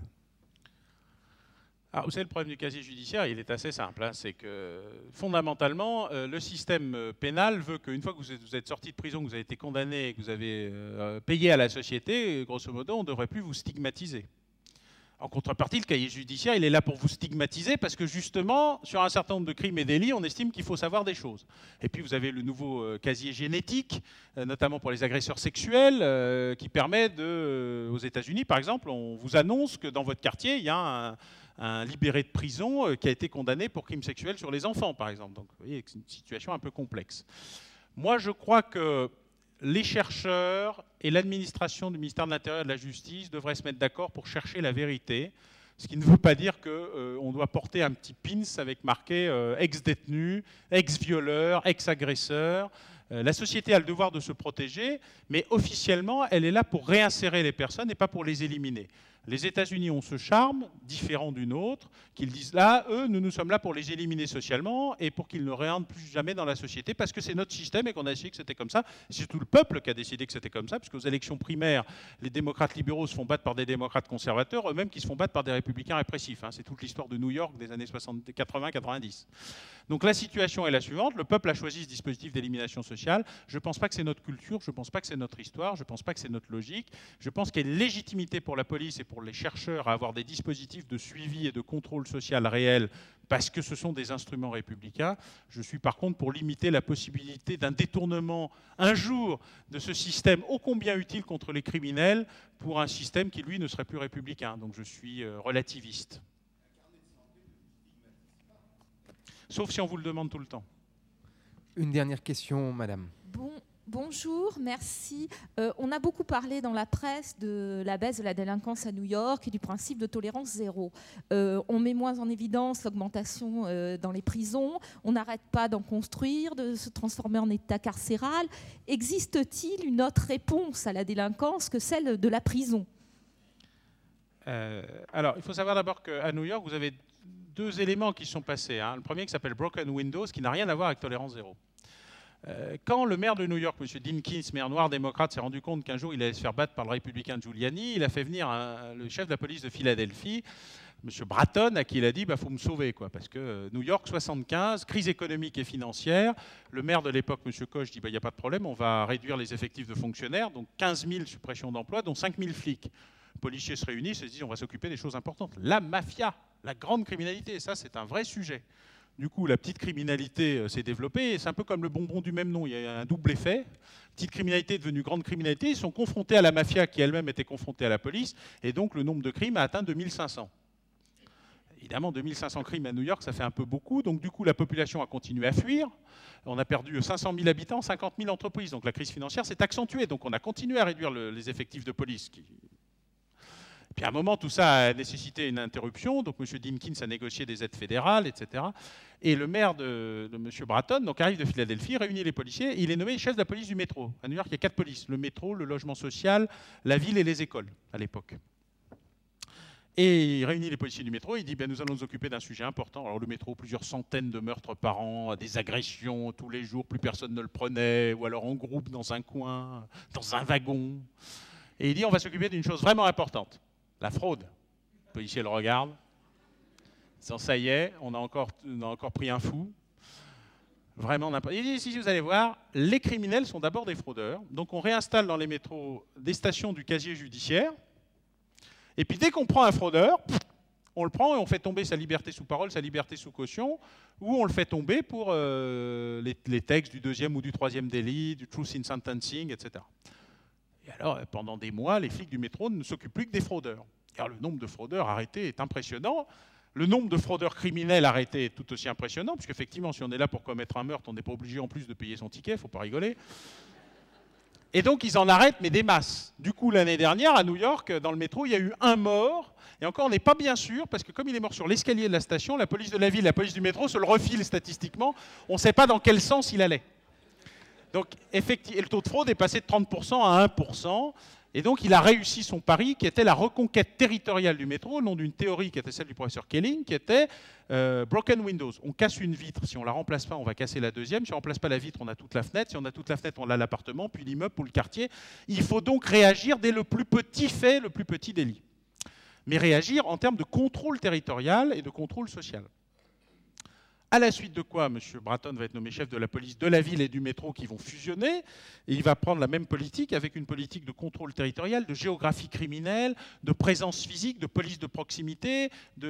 Alors, vous savez, le problème du casier judiciaire, il est assez simple. Hein, c'est que, fondamentalement, euh, le système pénal veut qu'une fois que vous êtes, vous êtes sorti de prison, que vous avez été condamné et que vous avez euh, payé à la société, grosso modo, on ne devrait plus vous stigmatiser. En contrepartie, le casier judiciaire, il est là pour vous stigmatiser parce que justement, sur un certain nombre de crimes et délits, on estime qu'il faut savoir des choses. Et puis vous avez le nouveau euh, casier génétique, euh, notamment pour les agresseurs sexuels, euh, qui permet de, euh, aux États-Unis, par exemple, on vous annonce que dans votre quartier, il y a un, un libéré de prison euh, qui a été condamné pour crimes sexuels sur les enfants, par exemple. Donc vous voyez, c'est une situation un peu complexe. Moi, je crois que les chercheurs et l'administration du ministère de l'Intérieur et de la Justice devraient se mettre d'accord pour chercher la vérité, ce qui ne veut pas dire qu'on euh, doit porter un petit pins avec marqué euh, ex-détenu, ex-violeur, ex-agresseur. Euh, la société a le devoir de se protéger, mais officiellement, elle est là pour réinsérer les personnes et pas pour les éliminer. Les États-Unis ont ce charme, différent d'une autre, qu'ils disent là, eux, nous, nous sommes là pour les éliminer socialement et pour qu'ils ne réentrent plus jamais dans la société parce que c'est notre système et qu'on a décidé que c'était comme ça. C'est tout le peuple qui a décidé que c'était comme ça, puisque aux élections primaires, les démocrates libéraux se font battre par des démocrates conservateurs, eux-mêmes qui se font battre par des républicains répressifs. Hein. C'est toute l'histoire de New York des années quatre-vingts quatre-vingt-dix. Donc la situation est la suivante. Le peuple a choisi ce dispositif d'élimination sociale. Je ne pense pas que c'est notre culture, je ne pense pas que c'est notre histoire, je ne pense pas que c'est notre logique. Je pense qu'il y a une légitimité pour la police et pour les chercheurs à avoir des dispositifs de suivi et de contrôle social réel parce que ce sont des instruments républicains. Je suis par contre pour limiter la possibilité d'un détournement un jour de ce système ô combien utile contre les criminels pour un système qui, lui, ne serait plus républicain. Donc je suis relativiste. Sauf si on vous le demande tout le temps. Une dernière question, madame. Bon, bonjour, merci. Euh, on a beaucoup parlé dans la presse de la baisse de la délinquance à New York et du principe de tolérance zéro. Euh, on met moins en évidence l'augmentation euh, dans les prisons. On n'arrête pas d'en construire, de se transformer en état carcéral. Existe-t-il une autre réponse à la délinquance que celle de la prison ? euh, Alors, il faut savoir d'abord qu'à New York, vous avez deux éléments qui sont passés. Hein. Le premier qui s'appelle Broken Windows, qui n'a rien à voir avec tolérance zéro. Euh, quand le maire de New York, M. Dinkins, maire noir démocrate, s'est rendu compte qu'un jour il allait se faire battre par le républicain Giuliani, il a fait venir un, le chef de la police de Philadelphie, M. Bratton, à qui il a dit bah, « faut me sauver ». Quoi, parce que New York, soixante-quinze, crise économique et financière. Le maire de l'époque, M. Koch, dit bah, « il n'y a pas de problème, on va réduire les effectifs de fonctionnaires ». Donc quinze mille suppressions d'emplois, dont cinq mille flics. Les policiers se réunissent et se disent « on va s'occuper des choses importantes ». La mafia, la grande criminalité, ça c'est un vrai sujet. Du coup, la petite criminalité euh, s'est développée. C'est un peu comme le bonbon du même nom. Il y a un double effet. Petite criminalité est devenue grande criminalité. Ils sont confrontés à la mafia qui elle-même était confrontée à la police. Et donc, le nombre de crimes a atteint deux mille cinq cents. Évidemment, deux mille cinq cents crimes à New York, ça fait un peu beaucoup. Donc, du coup, la population a continué à fuir. On a perdu cinq cent mille habitants, cinquante mille entreprises. Donc, la crise financière s'est accentuée. Donc, on a continué à réduire le, les effectifs de police. Qui... Puis à un moment, tout ça a nécessité une interruption. Donc M. Dinkins a négocié des aides fédérales, et cetera. Et le maire de, de M. Bratton donc, arrive de Philadelphie, réunit les policiers. Et il est nommé chef de la police du métro. À New York, il y a quatre polices. Le métro, le logement social, la ville et les écoles, à l'époque. Et il réunit les policiers du métro. Et il dit ben, nous allons nous occuper d'un sujet important. Alors le métro, plusieurs centaines de meurtres par an, des agressions tous les jours, plus personne ne le prenait. Ou alors en groupe, dans un coin, dans un wagon. Et il dit on va s'occuper d'une chose vraiment importante. La fraude. Le policier le regarde. Sans ça y est, on a encore, on a encore pris un fou. Vraiment n'importe. Il dit si vous allez voir, les criminels sont d'abord des fraudeurs. Donc on réinstalle dans les métros des stations du casier judiciaire. Et puis dès qu'on prend un fraudeur, on le prend et on fait tomber sa liberté sous parole, sa liberté sous caution, ou on le fait tomber pour euh, les, les textes du deuxième ou du troisième délit, du truth in sentencing, et cetera. Et alors, pendant des mois, les flics du métro ne s'occupent plus que des fraudeurs. Car le nombre de fraudeurs arrêtés est impressionnant. Le nombre de fraudeurs criminels arrêtés est tout aussi impressionnant, puisqu'effectivement, si on est là pour commettre un meurtre, on n'est pas obligé en plus de payer son ticket, il ne faut pas rigoler. Et donc, ils en arrêtent, mais des masses. Du coup, l'année dernière, à New York, dans le métro, il y a eu un mort. Et encore, on n'est pas bien sûr, parce que comme il est mort sur l'escalier de la station, la police de la ville, la police du métro se le refile statistiquement. On ne sait pas dans quel sens il allait. Donc, effectivement, le taux de fraude est passé de trente pour cent à un pour cent. Et donc, il a réussi son pari, qui était la reconquête territoriale du métro, au nom d'une théorie qui était celle du professeur Kelling, qui était euh, broken windows. On casse une vitre. Si on ne la remplace pas, on va casser la deuxième. Si on ne remplace pas la vitre, on a toute la fenêtre. Si on a toute la fenêtre, on a l'appartement, puis l'immeuble ou le quartier. Il faut donc réagir dès le plus petit fait, le plus petit délit. Mais réagir en termes de contrôle territorial et de contrôle social. À la suite de quoi, M. Bratton va être nommé chef de la police de la ville et du métro qui vont fusionner. Et il va prendre la même politique avec une politique de contrôle territorial, de géographie criminelle, de présence physique, de police de proximité,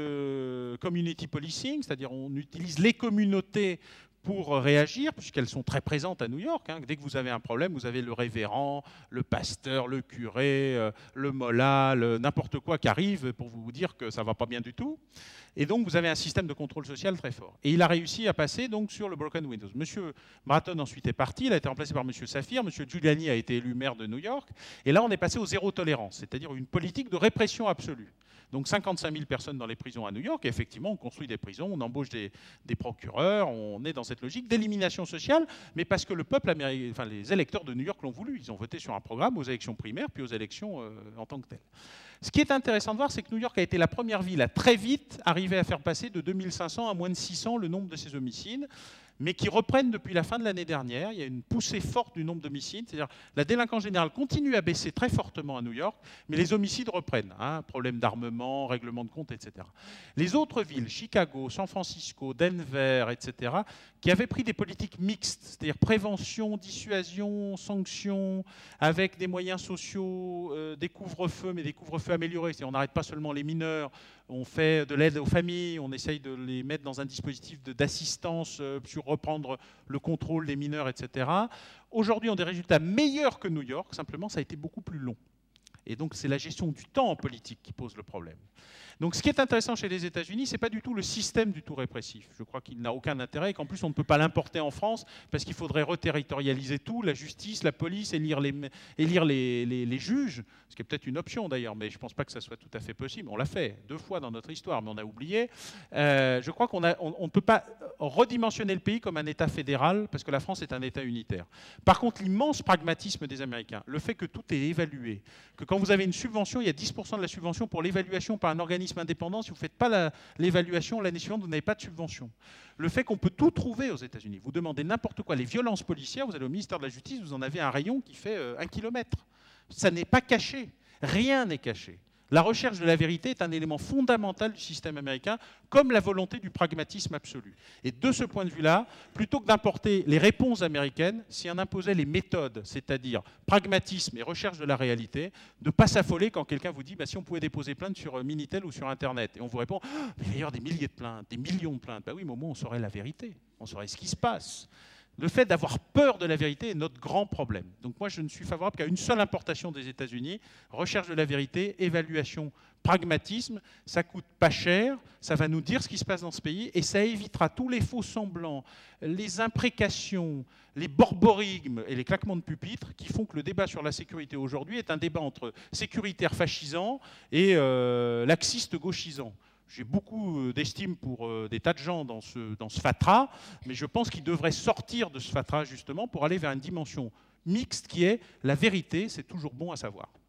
de community policing, c'est-à-dire on utilise les communautés pour réagir, puisqu'elles sont très présentes à New York. Hein. Dès que vous avez un problème, vous avez le révérend, le pasteur, le curé, euh, le mollah, n'importe quoi qui arrive pour vous dire que ça ne va pas bien du tout. Et donc, vous avez un système de contrôle social très fort. Et il a réussi à passer donc, sur le broken windows. M. Bratton ensuite est parti, il a été remplacé par M. Saphir. M. Giuliani a été élu maire de New York. Et là, on est passé au zéro tolérance, c'est-à-dire une politique de répression absolue. Donc cinquante-cinq mille personnes dans les prisons à New York. Et effectivement, on construit des prisons, on embauche des, des procureurs, on est dans cette logique d'élimination sociale, mais parce que le peuple américain, enfin les électeurs de New York l'ont voulu. Ils ont voté sur un programme aux élections primaires, puis aux élections euh, en tant que telles. Ce qui est intéressant de voir, c'est que New York a été la première ville à très vite arriver à faire passer de deux mille cinq cents à moins de six cents le nombre de ses homicides, mais qui reprennent depuis la fin de l'année dernière. Il y a une poussée forte du nombre d'homicides, c'est-à-dire la délinquance générale continue à baisser très fortement à New York, mais les homicides reprennent. Hein, problème d'armement, règlement de compte, et cetera. Les autres villes, Chicago, San Francisco, Denver, et cetera, qui avaient pris des politiques mixtes, c'est-à-dire prévention, dissuasion, sanctions, avec des moyens sociaux, euh, des couvre-feux, mais des couvre-feux améliorés. C'est-à-dire on n'arrête pas seulement les mineurs, on fait de l'aide aux familles, on essaye de les mettre dans un dispositif d'assistance euh, sur reprendre le contrôle des mineurs, et cetera. Aujourd'hui, on a des résultats meilleurs que New York, simplement ça a été beaucoup plus long. Et donc c'est la gestion du temps en politique qui pose le problème. Donc ce qui est intéressant chez les États-Unis, ce n'est pas du tout le système du tout répressif. Je crois qu'il n'a aucun intérêt et qu'en plus on ne peut pas l'importer en France parce qu'il faudrait reterritorialiser tout, la justice, la police, élire les, élire les, les, les juges, ce qui est peut-être une option d'ailleurs, mais je ne pense pas que ça soit tout à fait possible. On l'a fait deux fois dans notre histoire, mais on a oublié. Euh, je crois qu'on ne on, on peut pas redimensionner le pays comme un État fédéral parce que la France est un État unitaire. Par contre, l'immense pragmatisme des Américains, le fait que tout est évalué, que Quand vous avez une subvention, il y a dix pour cent de la subvention pour l'évaluation par un organisme indépendant. Si vous ne faites pas l'évaluation, l'année suivante, vous n'avez pas de subvention. Le fait qu'on peut tout trouver aux États-Unis, vous demandez n'importe quoi, les violences policières, vous allez au ministère de la Justice, vous en avez un rayon qui fait euh, un kilomètre. Ça n'est pas caché. Rien n'est caché. La recherche de la vérité est un élément fondamental du système américain, comme la volonté du pragmatisme absolu. Et de ce point de vue-là, plutôt que d'importer les réponses américaines, si on imposait les méthodes, c'est-à-dire pragmatisme et recherche de la réalité, de ne pas s'affoler quand quelqu'un vous dit bah, si on pouvait déposer plainte sur Minitel ou sur Internet. Et on vous répond oh, il va y avoir des milliers de plaintes, des millions de plaintes. Bah oui, mais au moins on saurait la vérité, on saurait ce qui se passe. Le fait d'avoir peur de la vérité est notre grand problème. Donc moi, je ne suis favorable qu'à une seule importation des États-Unis, recherche de la vérité, évaluation, pragmatisme. Ça coûte pas cher, ça va nous dire ce qui se passe dans ce pays et ça évitera tous les faux semblants, les imprécations, les borborigmes et les claquements de pupitre qui font que le débat sur la sécurité aujourd'hui est un débat entre sécuritaire fascisant et euh, laxiste gauchisant. J'ai beaucoup d'estime pour des tas de gens dans ce, dans ce fatras, mais je pense qu'ils devraient sortir de ce fatras justement pour aller vers une dimension mixte qui est la vérité, c'est toujours bon à savoir.